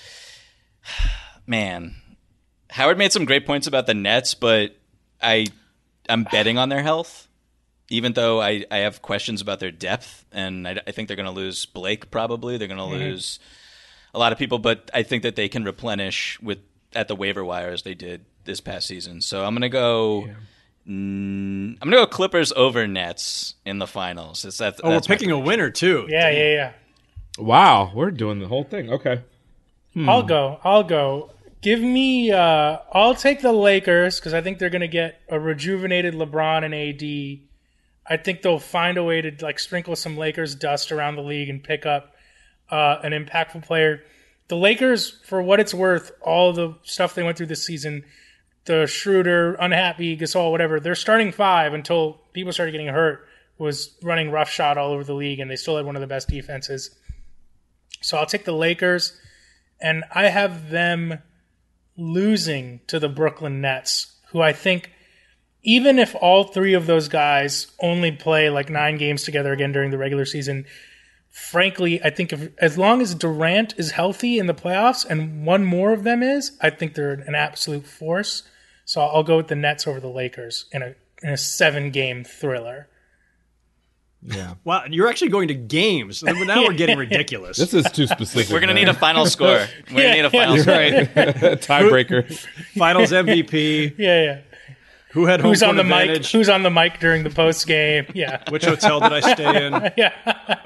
man, Howard made some great points about the Nets, but I I'm betting on their health. Even though I, I have questions about their depth, and I, I think they're going to lose Blake probably. They're going to Mm-hmm. lose a lot of people, but I think that they can replenish with at the waiver wire as they did this past season. So I'm going to go mm, I'm going to go Clippers over Nets in the finals. It's that, Oh, we're that's my picking a winner, too. Yeah, yeah, yeah. Wow, we're doing the whole thing. Okay. I'll go. I'll go. Give me, uh, I'll take the Lakers because I think they're going to get a rejuvenated LeBron and A D. I think they'll find a way to like sprinkle some Lakers dust around the league and pick up uh, an impactful player. The Lakers, for what it's worth, all the stuff they went through this season, the Schroeder, unhappy, Gasol, whatever, their starting five until people started getting hurt was running roughshod all over the league, and they still had one of the best defenses. So I'll take the Lakers, and I have them losing to the Brooklyn Nets, who I think, even if all three of those guys only play like nine games together again during the regular season, frankly, I think if, as long as Durant is healthy in the playoffs and one more of them is, I think they're an absolute force. So I'll go with the Nets over the Lakers in a in a seven-game thriller. Yeah. Wow, you're actually going to games. Now we're getting ridiculous. This is too specific. We're going to man. need a final score. We're going to need a final You're score. right. Tiebreaker. Finals M V P. Yeah, yeah. Who had home Who's on court the advantage? mic? Who's on the mic during the post game? Yeah. Which hotel did I stay in? Yeah.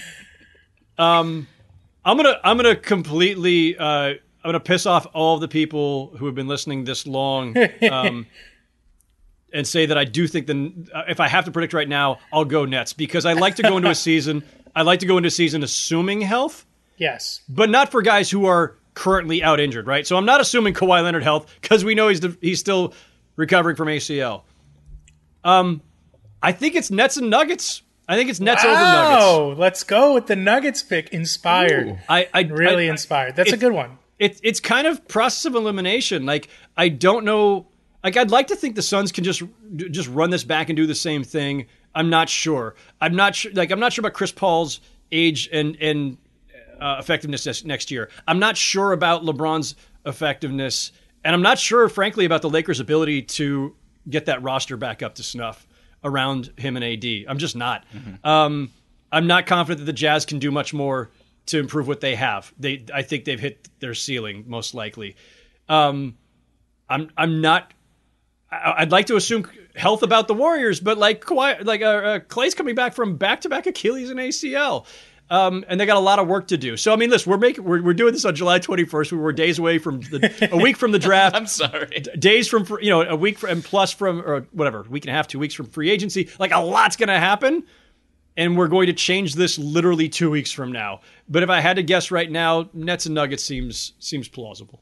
Um, I'm gonna I'm gonna completely uh, I'm gonna piss off all of the people who have been listening this long, um, and say that I do think the uh, if I have to predict right now, I'll go Nets because I like to go into a season. I like to go into a season assuming health. Yes. But not for guys who are currently out injured, right? So I'm not assuming Kawhi Leonard health because we know he's the, he's still recovering from A C L. Um, I think it's Nets and Nuggets. I think it's Nets wow. over Nuggets. Oh, let's go with the Nuggets pick. Inspired. Ooh. I, I really I, inspired. That's it, a good one. It, it's kind of process of elimination. Like I don't know. Like I'd like to think the Suns can just just run this back and do the same thing. I'm not sure. I'm not sure. Like I'm not sure about Chris Paul's age and and uh, effectiveness this, next year. I'm not sure about LeBron's effectiveness, and I'm not sure, frankly, about the Lakers' ability to get that roster back up to snuff around him and A D. I'm just not. Mm-hmm. Um, I'm not confident that the Jazz can do much more to improve what they have. They, I think they've hit their ceiling most likely. Um, I'm, I'm not. I, I'd like to assume health about the Warriors, but like Kawhi, like uh, uh, Clay's coming back from back-to-back Achilles and A C L. Um, and they got a lot of work to do. So I mean, listen, we're making we're, we're doing this on July twenty-first. We were days away from the, a week from the draft. I'm sorry, days from you know a week from, and plus from or whatever a week and a half, two weeks from free agency. Like a lot's going to happen, and we're going to change this literally two weeks from now. But if I had to guess right now, Nets and Nuggets seems seems plausible.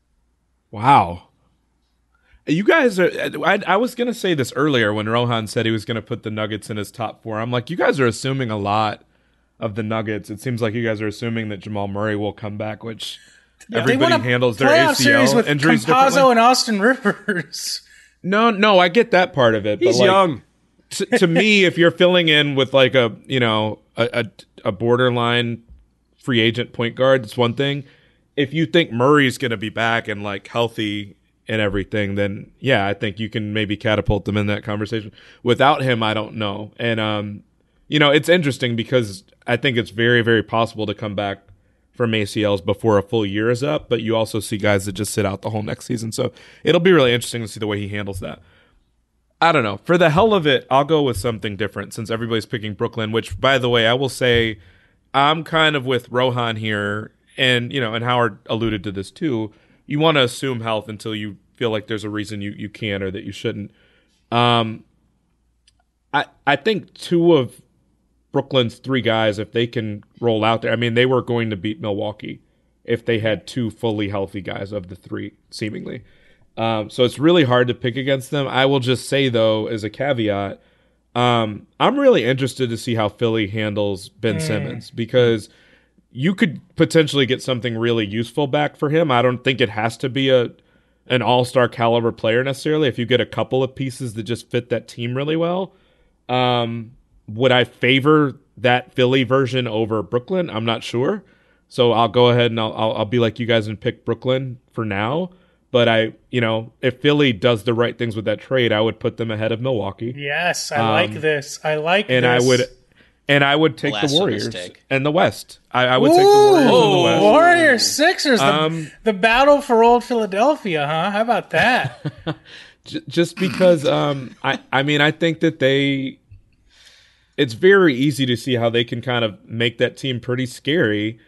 Wow. You guys are. I, I was going to say this earlier when Rohan said he was going to put the Nuggets in his top four. I'm like, you guys are assuming a lot of the Nuggets. It seems like you guys are assuming that Jamal Murray will come back, which yeah, everybody handles their A C L with injuries Campazzo differently. and Austin Rivers. No, no, I get that part of it. He's but like, young. to, to me, if you're filling in with like a you know a, a, a borderline free agent point guard, it's one thing. If you think Murray's going to be back and like healthy and everything, then yeah, I think you can maybe catapult them in that conversation. Without him, I don't know. And um, you know, it's interesting because I think it's very, very possible to come back from A C Ls before a full year is up, but you also see guys that just sit out the whole next season. So it'll be really interesting to see the way he handles that. I don't know. For the hell of it, I'll go with something different since everybody's picking Brooklyn, which, by the way, I will say I'm kind of with Rohan here, and, you know, and Howard alluded to this too. You want to assume health until you feel like there's a reason you, you can or that you shouldn't. Um, I I think two of Brooklyn's three guys, if they can roll out there, I mean, they were going to beat Milwaukee if they had two fully healthy guys of the three, seemingly. Um, so it's really hard to pick against them. I will just say, though, as a caveat, um, I'm really interested to see how Philly handles Ben mm. Simmons, because you could potentially get something really useful back for him. I don't think it has to be a an all-star caliber player necessarily. If you get a couple of pieces that just fit that team really well, um, would I favor that Philly version over Brooklyn? I'm not sure. So I'll go ahead and I'll, I'll, I'll be like you guys and pick Brooklyn for now. But I, you know, if Philly does the right things with that trade, I would put them ahead of Milwaukee. Yes, I um, like this. I like and this. I would, and I would take the Warriors mistake. and the West. I, I would Ooh, take the Warriors and the West. Warriors, Sixers, the, Um, the battle for old Philadelphia, huh? How about that? Just because, um, I, I mean, I think that they, it's very easy to see how they can kind of make that team pretty scary.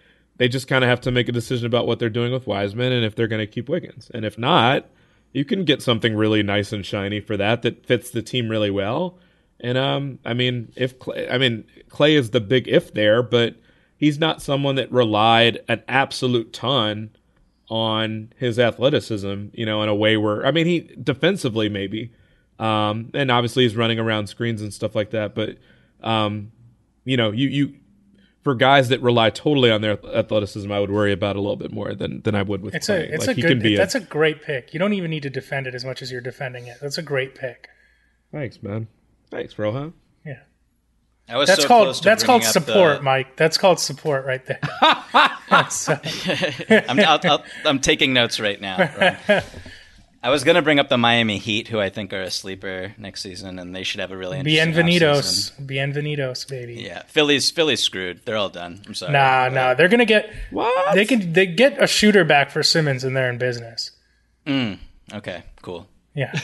they just kind of have to make a decision about what they're doing with Wiseman and if they're going to keep Wiggins. And if not, you can get something really nice and shiny for that that fits the team really well. And um, I mean, if Clay, I mean Clay is the big if there, but he's not someone that relied an absolute ton on his athleticism, you know, in a way where, I mean, he defensively maybe, um, and obviously he's running around screens and stuff like that. But um, you know, you you for guys that rely totally on their athleticism, I would worry about a little bit more than than I would with it's Clay. a it's like, a he good can be that's a, a great pick. You don't even need to defend it as much as you're defending it. That's a great pick. Thanks, man. Thanks, Rohan. Yeah. I was that's so called close to that's called bringing up support, the- Mike. That's called support right there. That's, uh, I'm, I'll, I'll, I'm taking notes right now. Right. I was going to bring up the Miami Heat, who I think are a sleeper next season, and they should have a really interesting Bienvenidos. offseason. Bienvenidos, baby. Yeah, Philly's Philly's screwed. They're all done. I'm sorry. Nah, nah. They're gonna get what? They can they get a shooter back for Simmons, and they're in business. Mm, okay, cool. Yeah.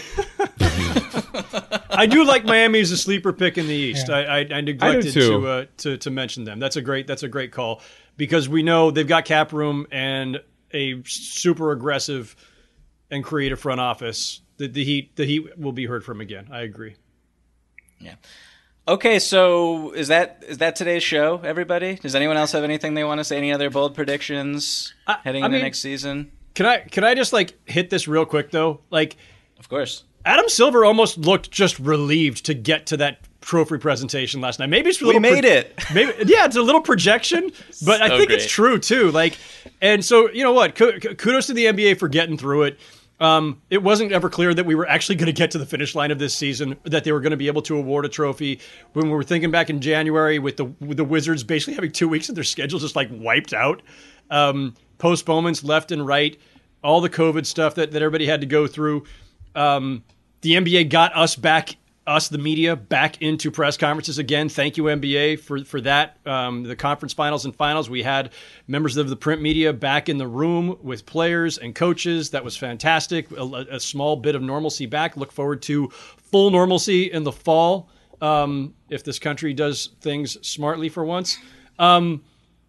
I do like Miami as a sleeper pick in the East. Yeah. I, I, I neglected I do to, uh, to to mention them. That's a great that's a great call because we know they've got cap room and a super aggressive and creative front office. The, the Heat the Heat will be heard from again. I agree. Yeah. Okay, so is that is that today's show, everybody? Does anyone else have anything they want to say? Any other bold predictions heading I into mean, next season? Can I can I just like hit this real quick though? Like, of course. Adam Silver almost looked just relieved to get to that trophy presentation last night. Maybe it's a We little made pro- it. Maybe yeah, it's a little projection, but I So think great. it's true too. Like, and so you know what? Kudos to the N B A for getting through it. Um, it wasn't ever clear that we were actually going to get to the finish line of this season, that they were going to be able to award a trophy. When we were thinking back in January with the with the Wizards basically having two weeks of their schedule just like wiped out, um, postponements left and right, all the COVID stuff that, that everybody had to go through. Um, the N B A got us back, us, the media, back into press conferences again. Thank you, N B A, for, for that. Um, the conference finals and finals, we had members of the print media back in the room with players and coaches. That was fantastic. A, a small bit of normalcy back. Look forward to full normalcy in the fall um, if this country does things smartly for once. Um,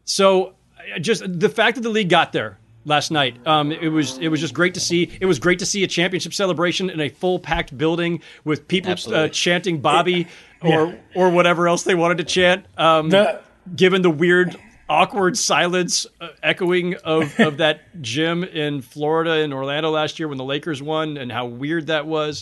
so just the fact that the league got there last night. Um, it was it was just great to see. It was great to see a championship celebration in a full packed building with people uh, chanting Bobby or Yeah. or whatever else they wanted to chant. Um, The- given the weird, awkward silence uh, echoing of, of that gym in Florida and Orlando last year when the Lakers won, and how weird that was.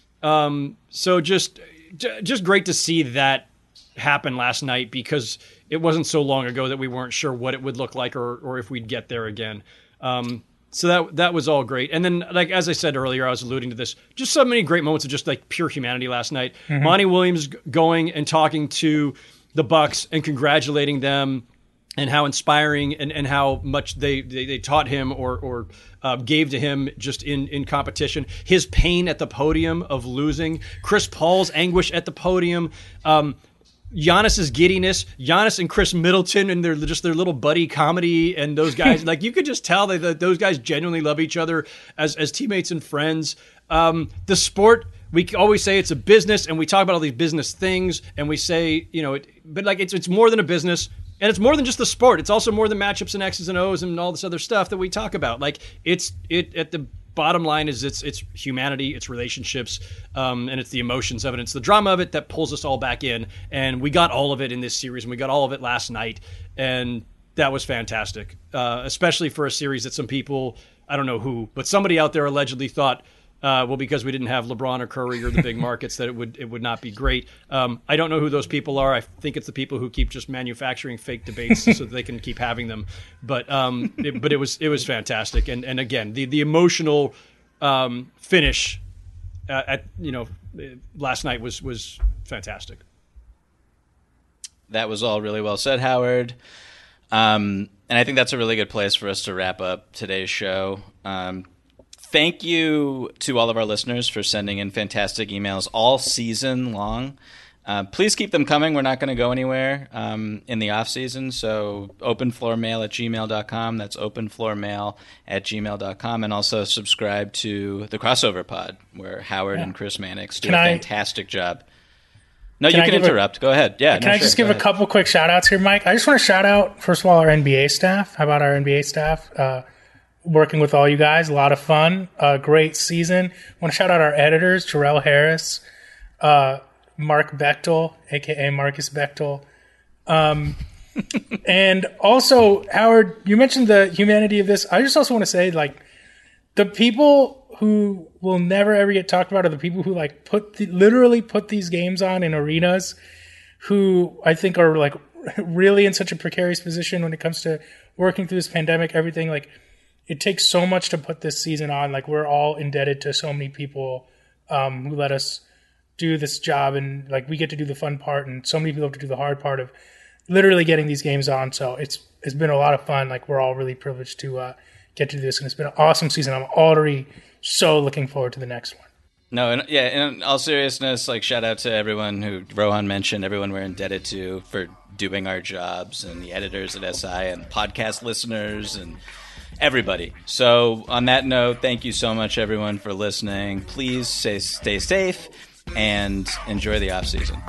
Um, so just j- just great to see that happen last night because it wasn't so long ago that we weren't sure what it would look like or or if we'd get there again. Um, so that that was all great. And then, like as I said earlier, I was alluding to this, just so many great moments of just like pure humanity last night. Mhm. Monty Williams g- going and talking to the Bucks and congratulating them and how inspiring and, and how much they, they, they taught him or, or uh, gave to him just in, in competition. His pain at the podium of losing. Chris Paul's anguish at the podium. Um, Giannis's giddiness, Giannis and Chris Middleton and their just their little buddy comedy, and those guys like you could just tell that that those guys genuinely love each other as as teammates and friends. Um, the sport, we always say it's a business, and we talk about all these business things, and we say you know, it, but like it's it's more than a business, and it's more than just the sport. It's also more than matchups and X's and O's and all this other stuff that we talk about. Like it's it at the bottom line is it's it's humanity, it's relationships, um, and it's the emotions of it. It's the drama of it that pulls us all back in, and we got all of it in this series, and we got all of it last night, and that was fantastic, uh, especially for a series that some people, I don't know who, but somebody out there allegedly thought, uh, well, because we didn't have LeBron or Curry or the big markets, that it would it would not be great. Um, I don't know who those people are. I think it's the people who keep just manufacturing fake debates so that they can keep having them. But um, it, but it was it was fantastic, and and again the the emotional um, finish uh, at you know last night was was fantastic. That was all really well said, Howard. Um, and I think that's a really good place for us to wrap up today's show. Um, thank you to all of our listeners for sending in fantastic emails all season long. Uh, please keep them coming. We're not going to go anywhere um, in the off season. So openfloormail at gmail dot com. That's openfloormail at gmail dot com. And also subscribe to the Crossover Pod, where Howard Yeah. and Chris Mannix do Can a I- fantastic job. No, can you can interrupt. A, Go ahead. Yeah. Can no, I sure. just give Go a ahead. couple quick shout outs here, Mike? I just want to shout out, first of all, our N B A staff. How about our N B A staff? Uh, working with all you guys. A lot of fun. Uh, great season. I want to shout out our editors, Jarrell Harris, uh, Mark Bechtel, a k a. Marcus Bechtel. Um, and also, Howard, you mentioned the humanity of this. I just also want to say, like, the people who will never ever get talked about are the people who like put the, literally put these games on in arenas, who I think are like really in such a precarious position when it comes to working through this pandemic, everything. Like, it takes so much to put this season on. Like, we're all indebted to so many people um, who let us do this job, and like we get to do the fun part, and so many people have to do the hard part of literally getting these games on. So it's it's been a lot of fun. Like, we're all really privileged to uh, get to do this, and it's been an awesome season. I'm already so looking forward to the next one. No, and yeah, in all seriousness, like, shout out to everyone who Rohan mentioned, everyone we're indebted to for doing our jobs, and the editors at S I and podcast listeners and everybody. So on that note, thank you so much, everyone, for listening. Please stay, stay safe and enjoy the off season.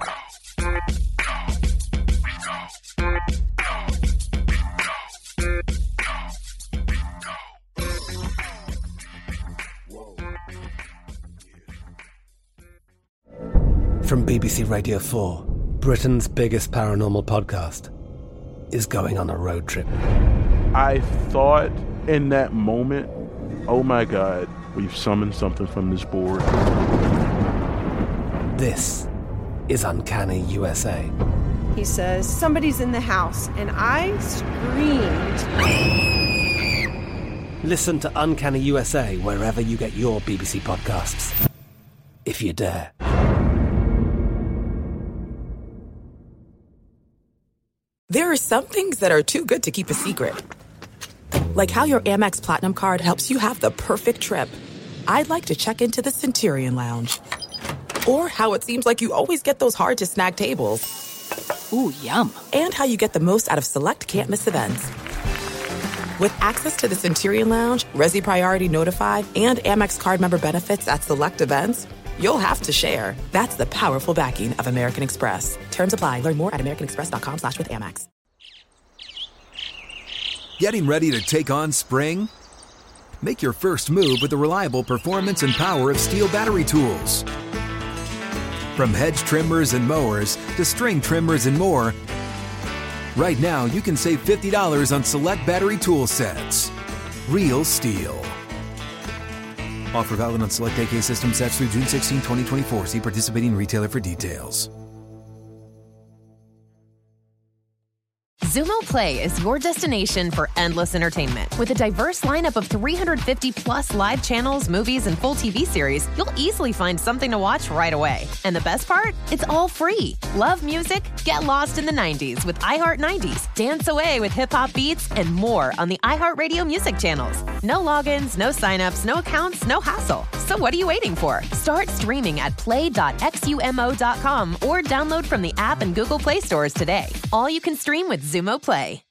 From B B C Radio four, Britain's biggest paranormal podcast is going on a road trip. I thought in that moment, oh my God, we've summoned something from this board. This is Uncanny U S A. He says, somebody's in the house, and I screamed. Listen to Uncanny U S A wherever you get your B B C podcasts, if you dare. There are some things that are too good to keep a secret. Like how your Amex Platinum card helps you have the perfect trip. I'd like to check into the Centurion Lounge. Or how it seems like you always get those hard-to-snag tables. Ooh, yum. And how you get the most out of select can't-miss events. With access to the Centurion Lounge, Resi Priority Notified, and Amex card member benefits at select events, you'll have to share. That's the powerful backing of American Express. Terms apply. Learn more at americanexpress.com slash with Amex. Getting ready to take on spring? Make your first move with the reliable performance and power of Steel battery tools. From hedge trimmers and mowers to string trimmers and more, right now you can save fifty dollars on select battery tool sets. Real Steel. Offer valid on select A K system sets through June sixteenth, twenty twenty-four. See participating retailer for details. Xumo Play is your destination for endless entertainment. With a diverse lineup of three hundred fifty plus live channels, movies, and full T V series, you'll easily find something to watch right away. And the best part? It's all free. Love music? Get lost in the nineties with iHeart nineties. Dance away with hip-hop beats and more on the iHeartRadio music channels. No logins, no signups, no accounts, no hassle. So what are you waiting for? Start streaming at play dot xumo dot com or download from the app and Google Play stores today. All you can stream with Xumo Play.